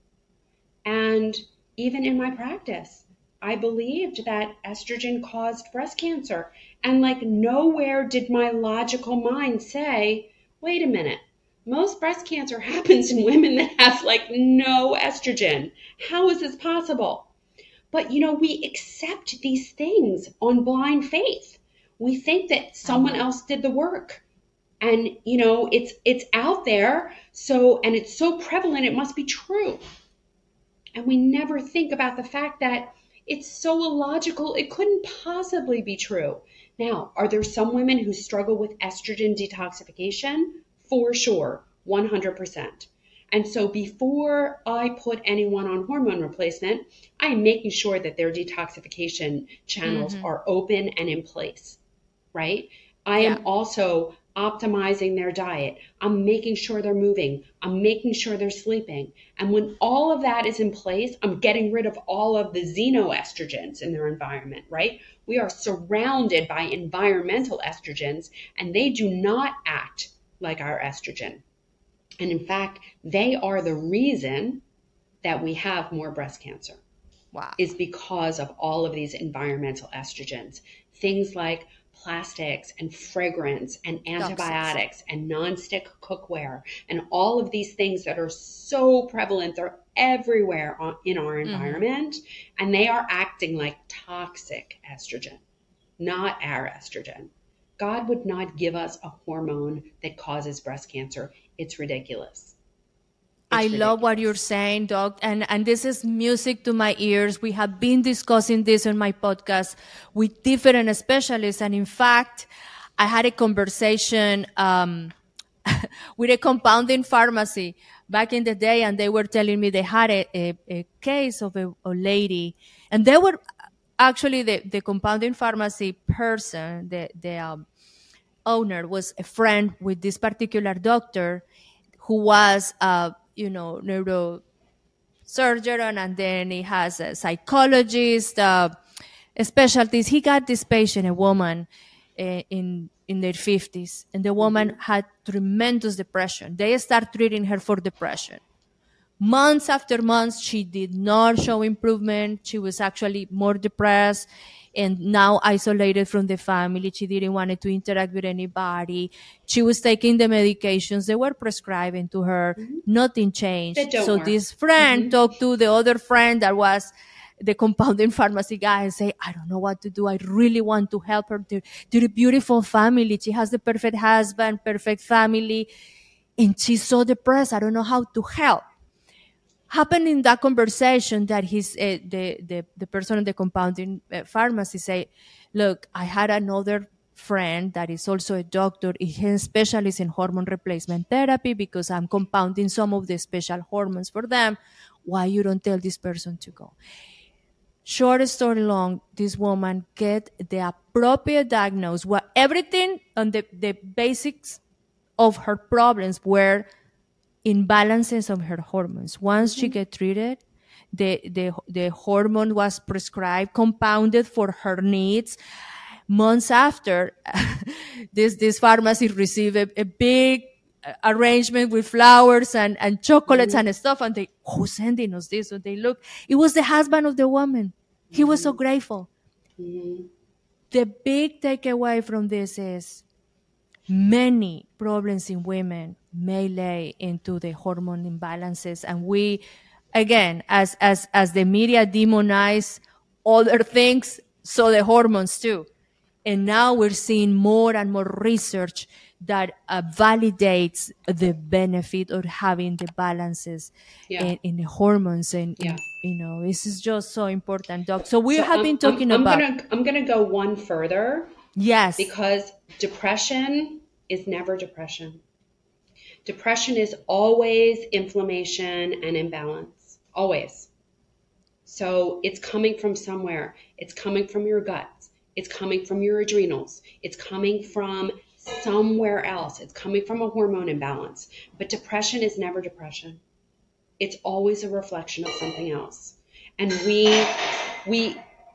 Speaker 3: And even in my practice, I believed that estrogen caused breast cancer. And like nowhere did my logical mind say, wait a minute, most breast cancer happens in women that have like no estrogen. How is this possible? But, you know, we accept these things on blind faith. We think that someone else did the work. And, you know, it's it's out there. So, and it's so prevalent, it must be true. And we never think about the fact that it's so illogical, it couldn't possibly be true. Now, are there some women who struggle with estrogen detoxification? For sure, one hundred percent. And so before I put anyone on hormone replacement, I am making sure that their detoxification channels mm-hmm. are open and in place, right? I yeah. am also optimizing their diet. I'm making sure they're moving. I'm making sure they're sleeping. And when all of that is in place, I'm getting rid of all of the xenoestrogens in their environment, right? We are surrounded by environmental estrogens, and they do not act like our estrogen. And in fact, they are the reason that we have more breast cancer.
Speaker 2: Wow.
Speaker 3: Is because of all of these environmental estrogens. Things like plastics and fragrance and antibiotics and nonstick cookware and all of these things that are so prevalent. They're everywhere on, in our environment, mm-hmm. and they are acting like toxic estrogen, not our estrogen. God would not give us a hormone that causes breast cancer. It's ridiculous. It's
Speaker 2: I
Speaker 3: ridiculous.
Speaker 2: love what you're saying, Doc. And, and this is music to my ears. We have been discussing this on my podcast with different specialists. And in fact, I had a conversation um, with a compounding pharmacy back in the day, and they were telling me they had a, a, a case of a, a lady, and they were actually the, the compounding pharmacy person, the, the um, owner was a friend with this particular doctor who was, uh, you know, neurosurgeon, and then he has a psychologist, uh, specialties. He got this patient, a woman, uh, in in their fifties, and the woman had tremendous depression. They start treating her for depression. Months after months, she did not show improvement. She was actually more depressed and now isolated from the family. She didn't want to interact with anybody. She was taking the medications they were prescribing to her. Mm-hmm. Nothing changed. So work. This friend mm-hmm. talked to the other friend that was the compounding pharmacy guy and say, I don't know what to do. I really want to help her to, to the beautiful family. She has the perfect husband, perfect family, and she's so depressed. I don't know how to help. Happened in that conversation that he's uh, the, the the person in the compounding uh, pharmacy say, look, I had another friend that is also a doctor. He's a specialist in hormone replacement therapy because I'm compounding some of the special hormones for them. Why you don't tell this person to go? Short story long, this woman get the appropriate diagnosis, what everything on the, the basics of her problems were imbalances of her hormones. Once mm-hmm. she get treated, the, the, the hormone was prescribed, compounded for her needs. Months after, this, this pharmacy received a, a big arrangement with flowers and, and chocolates mm-hmm. and stuff. And they, who's sending us this? So they look, it was the husband of the woman. He mm-hmm. was so grateful. Mm-hmm. The big takeaway from this is many problems in women may lay into the hormone imbalances. And we, again, as, as, as the media demonize other things, so the hormones too. And now we're seeing more and more research that uh, validates the benefit of having the balances yeah. in, in the hormones. And, yeah. and, you know, this is just so important, Doc. So we so have I'm, been talking
Speaker 3: I'm, I'm
Speaker 2: about...
Speaker 3: Gonna, I'm going to go one further.
Speaker 2: Yes.
Speaker 3: Because depression is never depression. Depression is always inflammation and imbalance. Always. So it's coming from somewhere. It's coming from your gut. It's coming from your adrenals. It's coming from somewhere else. It's coming from a hormone imbalance. But depression is never depression. It's always a reflection of something else. And we we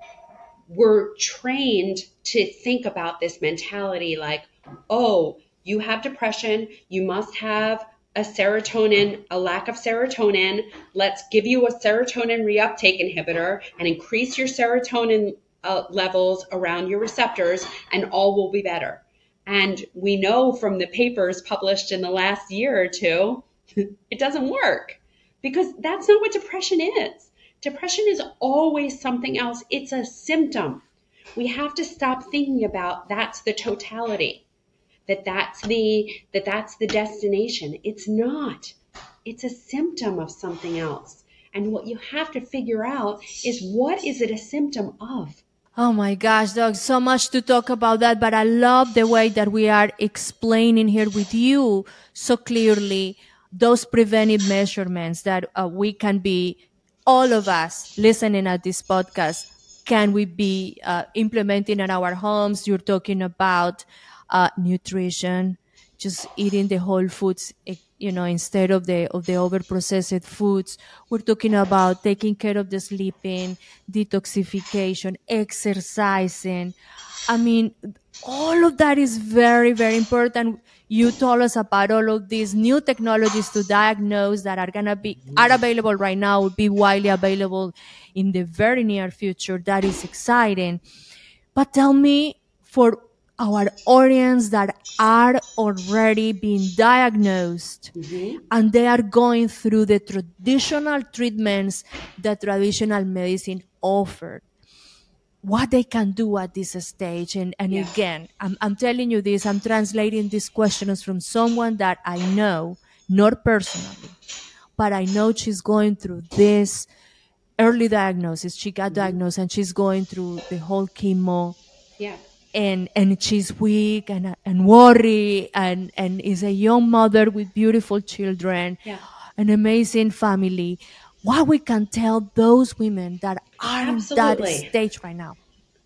Speaker 3: were trained to think about this mentality like, oh, you have depression, you must have a serotonin, a lack of serotonin. Let's give you a serotonin reuptake inhibitor and increase your serotonin Uh, levels around your receptors, and all will be better. And we know from the papers published in the last year or two, it doesn't work, because that's not what depression is. Depression is always something else. It's a symptom. We have to stop thinking about that's the totality, that that's the, that that's the destination. It's not. It's a symptom of something else. And what you have to figure out is, what is it a symptom of?
Speaker 2: Oh my gosh, Doc, so much to talk about that, but I love the way that we are explaining here with you so clearly those preventive measurements that uh, we can be, all of us listening at this podcast, can we be uh, implementing in our homes. You're talking about uh, nutrition, just eating the whole foods, you know, instead of the of the over-processed foods. We're talking about taking care of the sleeping, detoxification, exercising. I mean, all of that is very, very important. You told us about all of these new technologies to diagnose that are going to be, are available right now, will be widely available in the very near future. That is exciting. But tell me, for our audience that are already being diagnosed mm-hmm. and they are going through the traditional treatments that traditional medicine offered, what they can do at this stage. And, and yeah. again, I'm, I'm telling you this, I'm translating these questions from someone that I know, not personally, but I know she's going through this early diagnosis. She got mm-hmm. diagnosed and she's going through the whole chemo.
Speaker 3: Yeah.
Speaker 2: And and she's weak and and worried and, and is a young mother with beautiful children, yeah. an amazing family. What we can tell those women that are
Speaker 3: Absolutely.
Speaker 2: in that stage right now?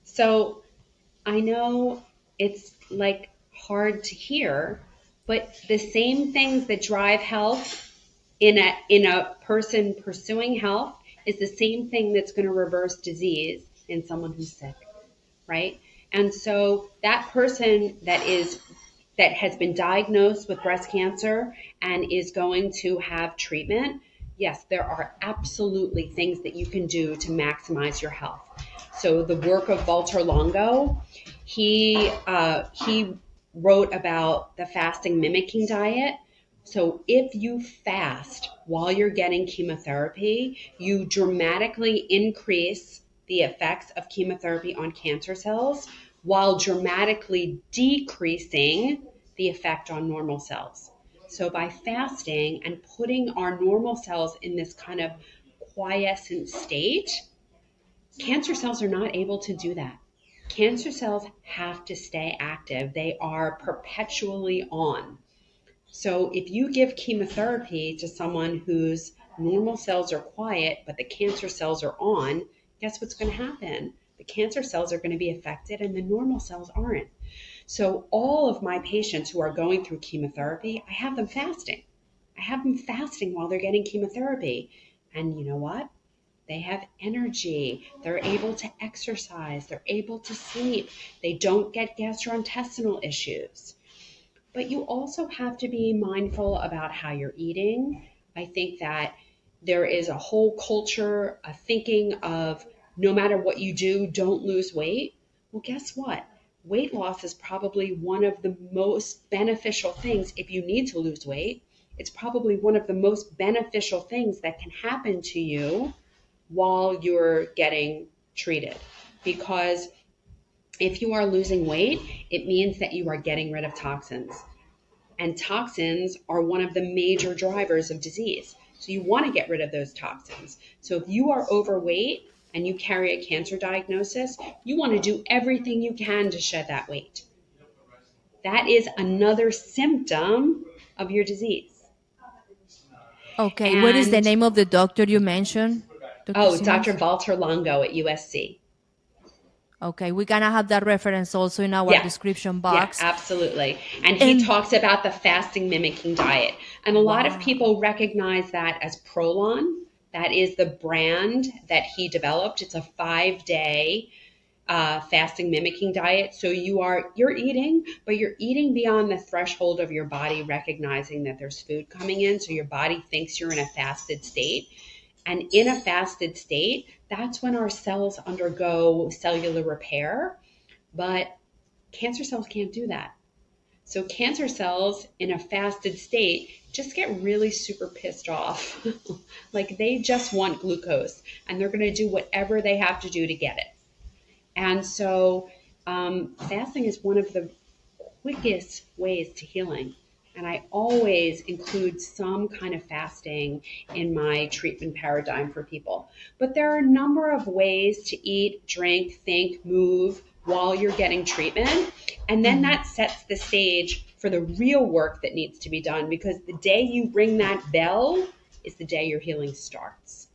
Speaker 3: So I know it's like hard to hear, but the same things that drive health in a in a person pursuing health is the same thing that's going to reverse disease in someone who's sick, right? And so that person that is that has been diagnosed with breast cancer and is going to have treatment, yes, there are absolutely things that you can do to maximize your health. So the work of Valter Longo, he uh, he wrote about the fasting mimicking diet. So if you fast while you're getting chemotherapy, you dramatically increase the effects of chemotherapy on cancer cells while dramatically decreasing the effect on normal cells. So by fasting and putting our normal cells in this kind of quiescent state, cancer cells are not able to do that. Cancer cells have to stay active. They are perpetually on. So if you give chemotherapy to someone whose normal cells are quiet, but the cancer cells are on, guess what's going to happen? The cancer cells are going to be affected and the normal cells aren't. So all of my patients who are going through chemotherapy, I have them fasting. I have them fasting while they're getting chemotherapy. And you know what? They have energy. They're able to exercise. They're able to sleep. They don't get gastrointestinal issues. But you also have to be mindful about how you're eating. I think that there is a whole culture, a thinking of no matter what you do, don't lose weight. Well, guess what? Weight loss is probably one of the most beneficial things if you need to lose weight. It's probably one of the most beneficial things that can happen to you while you're getting treated. Because if you are losing weight, it means that you are getting rid of toxins. And toxins are one of the major drivers of disease. So you want to get rid of those toxins. So if you are overweight and you carry a cancer diagnosis, you want to do everything you can to shed that weight. That is another symptom of your disease.
Speaker 2: Okay,
Speaker 3: And,
Speaker 2: what is the name of the doctor you mentioned? Doctor
Speaker 3: oh,
Speaker 2: Simmons?
Speaker 3: Doctor Walter Longo at U S C.
Speaker 2: Okay, we're going to have that reference also in our
Speaker 3: Yeah.
Speaker 2: description box.
Speaker 3: Yeah, absolutely. And he
Speaker 2: And-
Speaker 3: talks about the fasting mimicking diet. And a lot
Speaker 2: Wow.
Speaker 3: of people recognize that as Prolon. That is the brand that he developed. It's a five-day uh, fasting mimicking diet. So you are, you're eating, but you're eating beyond the threshold of your body recognizing that there's food coming in. So your body thinks you're in a fasted state. And in a fasted state, that's when our cells undergo cellular repair. But cancer cells can't do that. So cancer cells in a fasted state just get really super pissed off. Like they just want glucose and they're going to do whatever they have to do to get it. And so um, fasting is one of the quickest ways to healing. And I always include some kind of fasting in my treatment paradigm for people. But there are a number of ways to eat, drink, think, move while you're getting treatment. And then that sets the stage for the real work that needs to be done, because the day you ring that bell is the day your healing starts.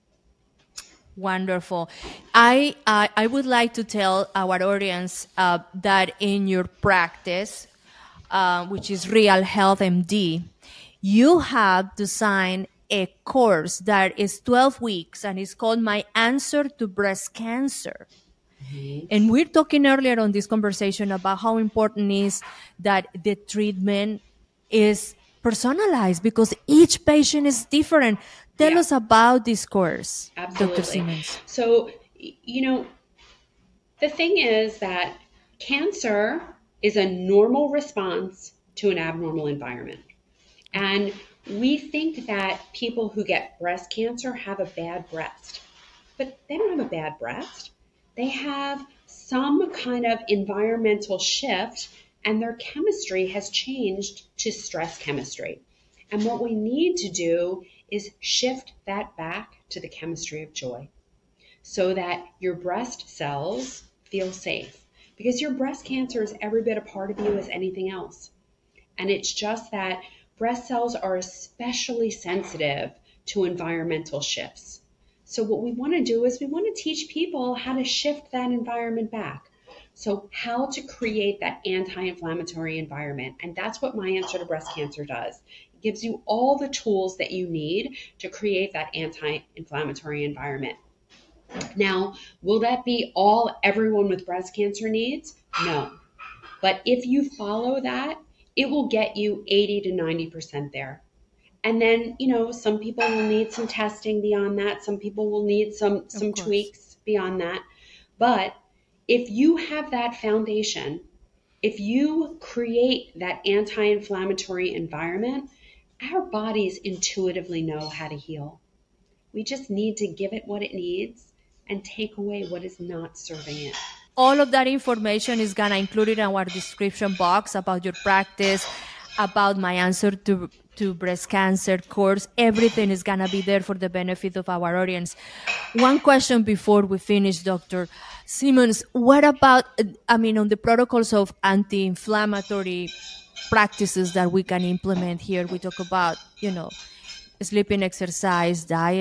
Speaker 2: Wonderful. I uh, I would like to tell our audience uh, that in your practice, uh, which is Real Health M D, you have designed a course that is twelve weeks and it's called My Answer to Breast Cancer. Mm-hmm. And we're talking earlier on this conversation about how important it is that the treatment is personalized because each patient is different. Tell
Speaker 3: Yeah.
Speaker 2: us about this course, Doctor
Speaker 3: Absolutely.
Speaker 2: Simmons.
Speaker 3: So, y- you know, the thing is that cancer is a normal response to an abnormal environment. And we think that people who get breast cancer have a bad breast, but they don't have a bad breast. They have some kind of environmental shift and their chemistry has changed to stress chemistry. And what we need to do is shift that back to the chemistry of joy so that your breast cells feel safe, because your breast cancer is every bit a part of you as anything else. And it's just that breast cells are especially sensitive to environmental shifts. So what we want to do is we want to teach people how to shift that environment back. So how to create that anti-inflammatory environment. And that's what My Answer to Breast Cancer does. It gives you all the tools that you need to create that anti-inflammatory environment. Now, will that be all everyone with breast cancer needs? No. But if you follow that, it will get you eighty to ninety percent there. And then, you know, some people will need some testing beyond that. Some people will need some, some tweaks beyond that. But if you have that foundation, if you create that anti-inflammatory environment, our bodies intuitively know how to heal. We just need to give it what it needs and take away what is not serving it.
Speaker 2: All of that information is going to include it in our description box about your practice, about My Answer to to Breast Cancer course. Everything is going to be there for the benefit of our audience. One question before we finish, Doctor Simmons. What about, I mean, on the protocols of anti-inflammatory practices that we can implement here? We talk about, you know, sleeping, exercise, diet,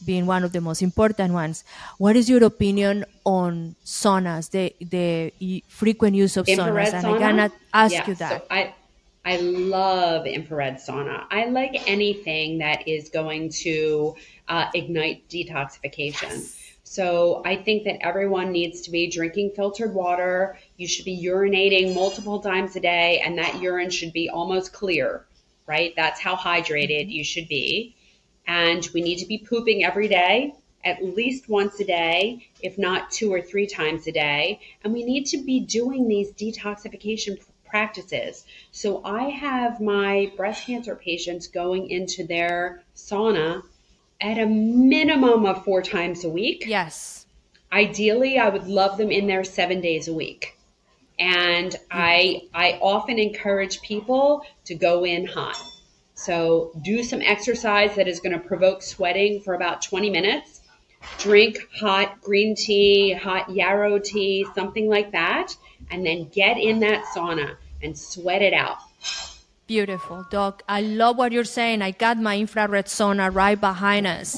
Speaker 2: being one of the most important ones. What is your opinion on saunas, the the e- frequent use of saunas?
Speaker 3: Infrared
Speaker 2: And I
Speaker 3: sauna?
Speaker 2: cannot ask
Speaker 3: Yeah,
Speaker 2: you
Speaker 3: so
Speaker 2: that.
Speaker 3: I I love infrared sauna. I like anything that is going to uh, ignite detoxification.
Speaker 2: Yes.
Speaker 3: So I think that everyone needs to be drinking filtered water. You should be urinating multiple times a day, and that urine should be almost clear, right? That's how hydrated
Speaker 2: Mhm.
Speaker 3: you should be. And we need to be pooping every day, at least once a day, if not two or three times a day. And we need to be doing these detoxification practices. So I have my breast cancer patients going into their sauna at a minimum of four times a week.
Speaker 2: Yes.
Speaker 3: Ideally, I would love them in there seven days a week. And I
Speaker 2: Beautiful.
Speaker 3: I often encourage people to go in hot. So do some exercise that is going to provoke sweating for about twenty minutes. Drink hot green tea, hot yarrow tea, something like that, and then get in that sauna and sweat it out.
Speaker 2: Beautiful, Doc. I love what you're saying. I got my infrared sauna right behind us.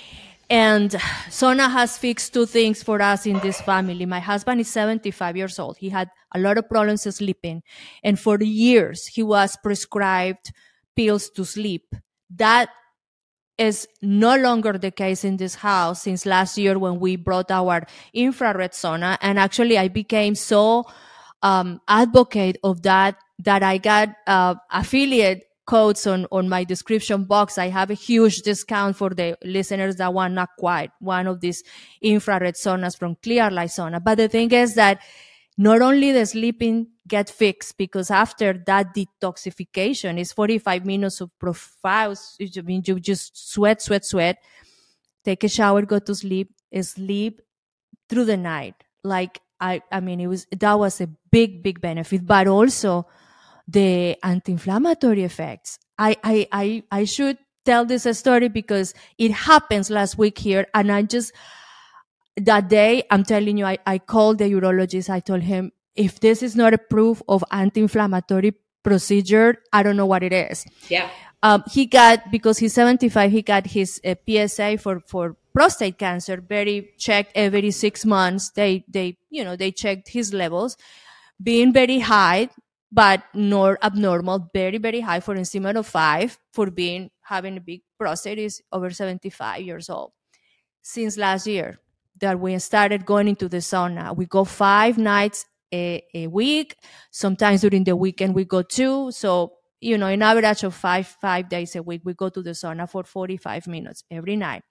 Speaker 2: And sauna has fixed two things for us in this family. My husband is seventy-five years old. He had a lot of problems sleeping. And for years, he was prescribed pills to sleep. That is no longer the case in this house since last year when we brought our infrared sauna. And actually, I became so um, advocate of that that I got uh, affiliate codes on, on my description box. I have a huge discount for the listeners that want not quite one of these infrared saunas from Clearlight Sauna. But the thing is that not only the sleeping get fixed, because after that detoxification is forty-five minutes of profound, I mean, you just sweat, sweat, sweat, take a shower, go to sleep, sleep through the night. Like, I, I mean, it was, that was a big, big benefit, but also the anti-inflammatory effects. I, I, I, I should tell this story because it happens last week here. And I just, that day, I'm telling you, I, I called the urologist. I told him, if this is not a proof of anti-inflammatory procedure, I don't know what it is.
Speaker 3: Yeah.
Speaker 2: Um, he got, because he's seventy-five, he got his uh, P S A for, for prostate cancer, very checked every six months. They, they, you know, they checked his levels being very high, but not abnormal, very, very high for eczema of five for being, having a big prostate is over seventy-five years old. Since last year that we started going into the sauna, we go five nights a, a week. Sometimes during the weekend we go two. So, you know, in average of five, five days a week, we go to the sauna for forty-five minutes every night.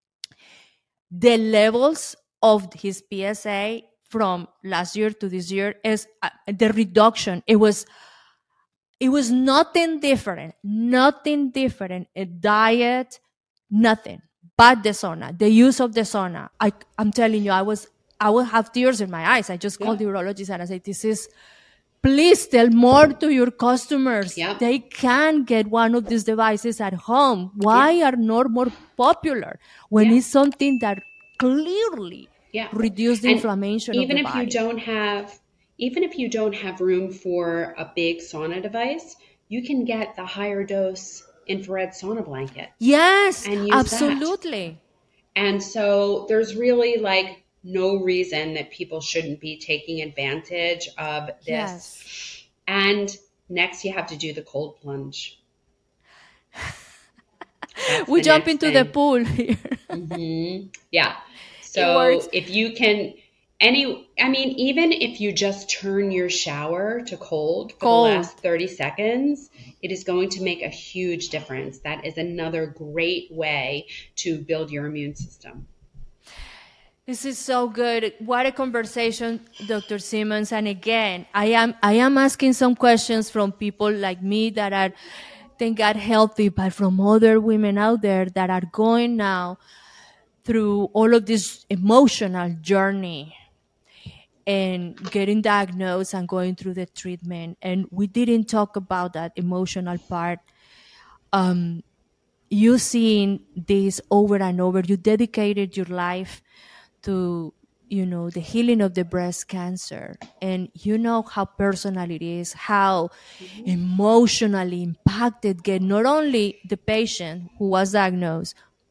Speaker 2: The levels of his P S A from last year to this year is uh, the reduction. It was, it was nothing different, nothing different. A diet, nothing. But the sauna, the use of the sauna, I, I'm telling you, I was, I will have tears in my eyes. I just called
Speaker 3: Yeah.
Speaker 2: the urologist and I said, this is, please tell more to your customers.
Speaker 3: Yeah.
Speaker 2: They can get one of these devices at home. Why
Speaker 3: Yeah.
Speaker 2: are not more popular when
Speaker 3: Yeah.
Speaker 2: it's something that clearly
Speaker 3: Yeah.
Speaker 2: reduce the
Speaker 3: And
Speaker 2: inflammation
Speaker 3: even
Speaker 2: of the
Speaker 3: if you
Speaker 2: body?
Speaker 3: don't have, even if you don't have room for a big sauna device, you can get the higher dose infrared sauna blanket.
Speaker 2: Yes,
Speaker 3: and use that.
Speaker 2: absolutely.
Speaker 3: And so there's really like no reason that people shouldn't be taking advantage of this.
Speaker 2: Yes.
Speaker 3: And next you have to do the cold plunge. That's
Speaker 2: We
Speaker 3: the
Speaker 2: jump
Speaker 3: next
Speaker 2: into the
Speaker 3: thing.
Speaker 2: pool here.
Speaker 3: hmm Yeah.
Speaker 2: It
Speaker 3: So
Speaker 2: works.
Speaker 3: if you can, any, I mean, even if you just turn your shower to cold for
Speaker 2: Cold.
Speaker 3: the last thirty seconds, it is going to make a huge difference. That is another great way to build your immune system.
Speaker 2: This is so good. What a conversation, Doctor Simmons. And again, I am I am asking some questions from people like me that are, thank God, healthy, but from other women out there that are going now through all of this emotional journey and getting diagnosed and going through the treatment. And we didn't talk about that emotional part. Um, you seeing this over and over, you dedicated your life to, you know, the healing of the breast cancer, and you know how personal it is, how emotionally impacted get not only the patient who was diagnosed,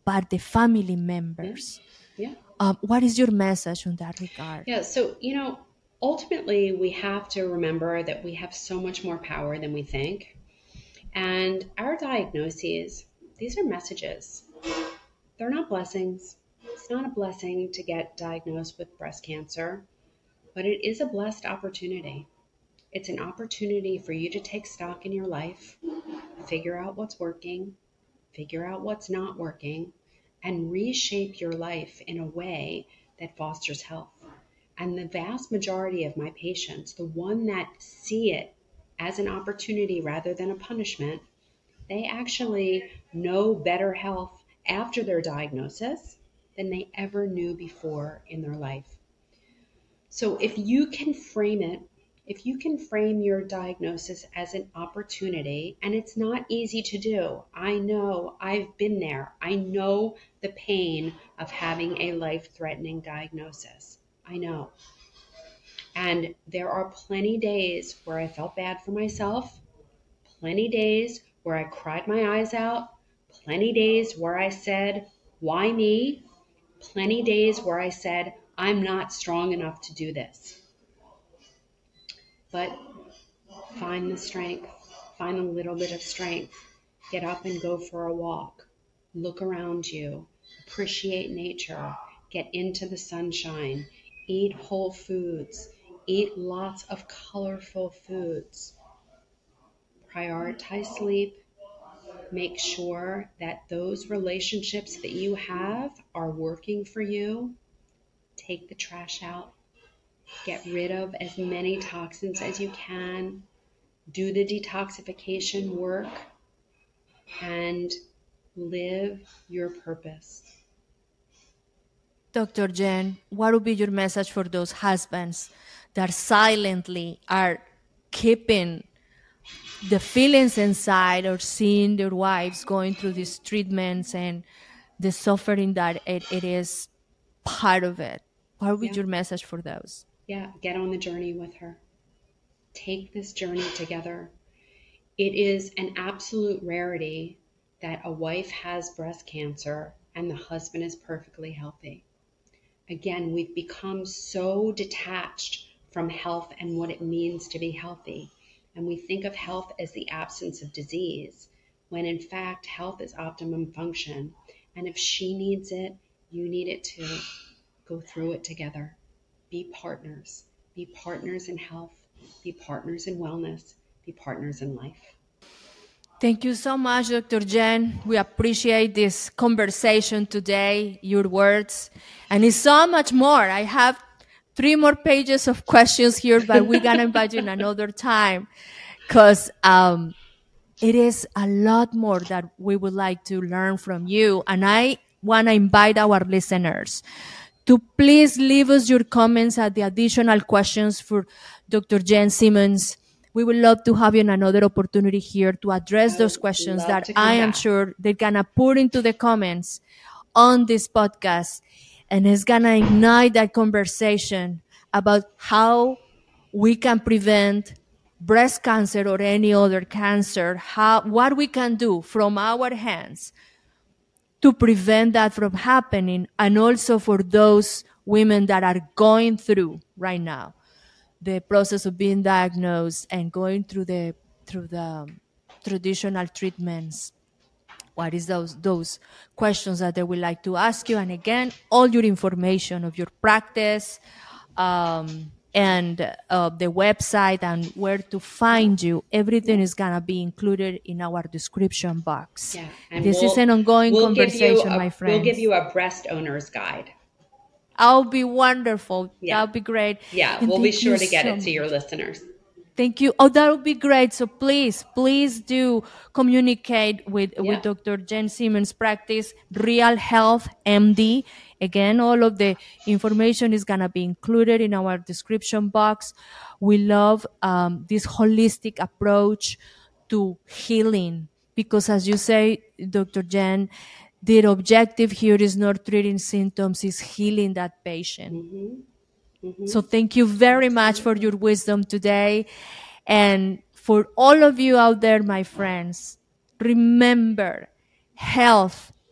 Speaker 2: but the family members.
Speaker 3: Yeah. yeah.
Speaker 2: Um, what is your message on that regard?
Speaker 3: Yeah. So, you know, ultimately, we have to remember that we have so much more power than we think. And our diagnoses, these are messages. They're not blessings. It's not a blessing to get diagnosed with breast cancer, but it is a blessed opportunity. It's an opportunity for you to take stock in your life, figure out what's working, figure out what's not working, and reshape your life in a way that fosters health. And the vast majority of my patients, the one that see it as an opportunity rather than a punishment, they actually know better health after their diagnosis than they ever knew before in their life. So if you can frame it, if you can frame your diagnosis as an opportunity, and it's not easy to do. I know, I've been there. I know the pain of having a life-threatening diagnosis. I know. And there are plenty days where I felt bad for myself, plenty days where I cried my eyes out, plenty days where I said, why me? Plenty days where I said, I'm not strong enough to do this. But find the strength, find a little bit of strength, get up and go for a walk, look around you, appreciate nature, get into the sunshine, eat whole foods, eat lots of colorful foods, prioritize sleep, make sure that those relationships that you have are working for you, take the trash out, get rid of as many toxins as you can, do the detoxification work, and live your purpose.
Speaker 2: Doctor Jen, what would be your message for those husbands that silently are keeping the feelings inside or seeing their wives going through these treatments and the suffering that it, it is part of it? What would be
Speaker 3: Yeah.
Speaker 2: your message for those?
Speaker 3: Yeah, get on the journey with her. Take this journey together. It is an absolute rarity that a wife has breast cancer and the husband is perfectly healthy. Again, we've become so detached from health and what it means to be healthy. And we think of health as the absence of disease, when in fact, health is optimum function. And if she needs it, you need it too. Go through it together. Be partners. Be partners in health. Be partners in wellness. Be partners in life.
Speaker 2: Thank you so much, Doctor Jen. We appreciate this conversation today, your words, and it's so much more. I have three more pages of questions here, but we're going to invite you in another time because um, it is a lot more that we would like to learn from you. And I want to invite our listeners to please leave us your comments at the additional questions for Doctor Jen Simmons. We would love to have you in another opportunity here to address those questions that I am sure they're going to put into the comments on this podcast. And it's going to ignite that conversation about how we can prevent breast cancer or any other cancer, how, what we can do from our hands to prevent that from happening, and also for those women that are going through right now the process of being diagnosed and going through the through the um, traditional treatments. What is those those questions that they would like to ask you? And again, all your information of your practice um, and uh, the website and where to find you, everything is gonna be included in our description box.
Speaker 3: Yeah, and
Speaker 2: this
Speaker 3: we'll,
Speaker 2: is an ongoing
Speaker 3: we'll
Speaker 2: conversation,
Speaker 3: a,
Speaker 2: my friends.
Speaker 3: We'll give you a breast owner's guide.
Speaker 2: That'll be wonderful.
Speaker 3: Yeah.
Speaker 2: That'll be great.
Speaker 3: Yeah,
Speaker 2: And
Speaker 3: we'll be
Speaker 2: thank
Speaker 3: sure
Speaker 2: you
Speaker 3: to get
Speaker 2: so
Speaker 3: it to your listeners.
Speaker 2: Thank you. Oh, that would be great. So please, please do communicate with,
Speaker 3: Yeah.
Speaker 2: with Doctor Jen Simmons' practice, Real Health M D. Again, all of the information is going to be included in our description box. We love um, this holistic approach to healing because, as you say, Doctor Jen, the objective here is not treating symptoms, is healing that patient.
Speaker 3: Mm-hmm. Mm-hmm.
Speaker 2: So thank you very much for your wisdom today. And for all of you out there, my friends, remember, health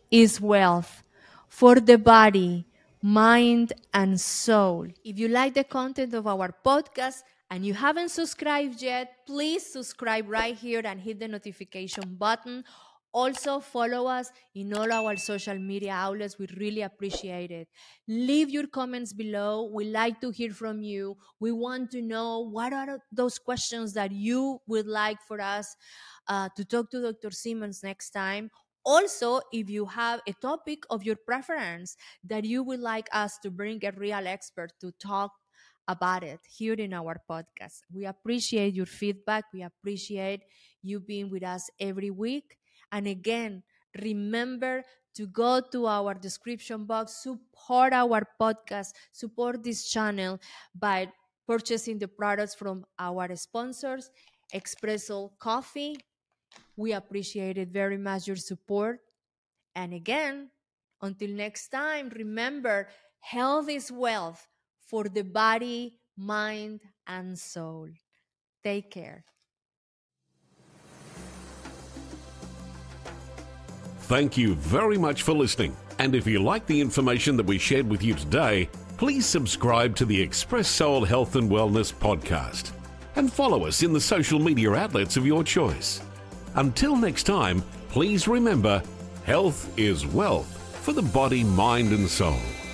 Speaker 2: is wealth for the body, mind, and soul. If you like the content of our podcast and you haven't subscribed yet, please subscribe right here and hit the notification button. Also, follow us in all our social media outlets. We really appreciate it. Leave your comments below. We like to hear from you. We want to know what are those questions that you would like for us uh, to talk to Doctor Simmons next time. Also, if you have a topic of your preference that you would like us to bring a real expert to talk about it here in our podcast. We appreciate your feedback. We appreciate you being with us every week. And again, remember to go to our description box, support our podcast, support this channel by purchasing the products from our sponsors, Espresso Coffee. We appreciate it very much, your support. And again, until next time, remember, health is wealth for the body, mind, and soul. Take care.
Speaker 1: Thank you very much for listening. And if you like the information that we shared with you today, please subscribe to the Express Soul Health and Wellness podcast and follow us in the social media outlets of your choice. Until next time, please remember, health is wealth for the body, mind, and soul.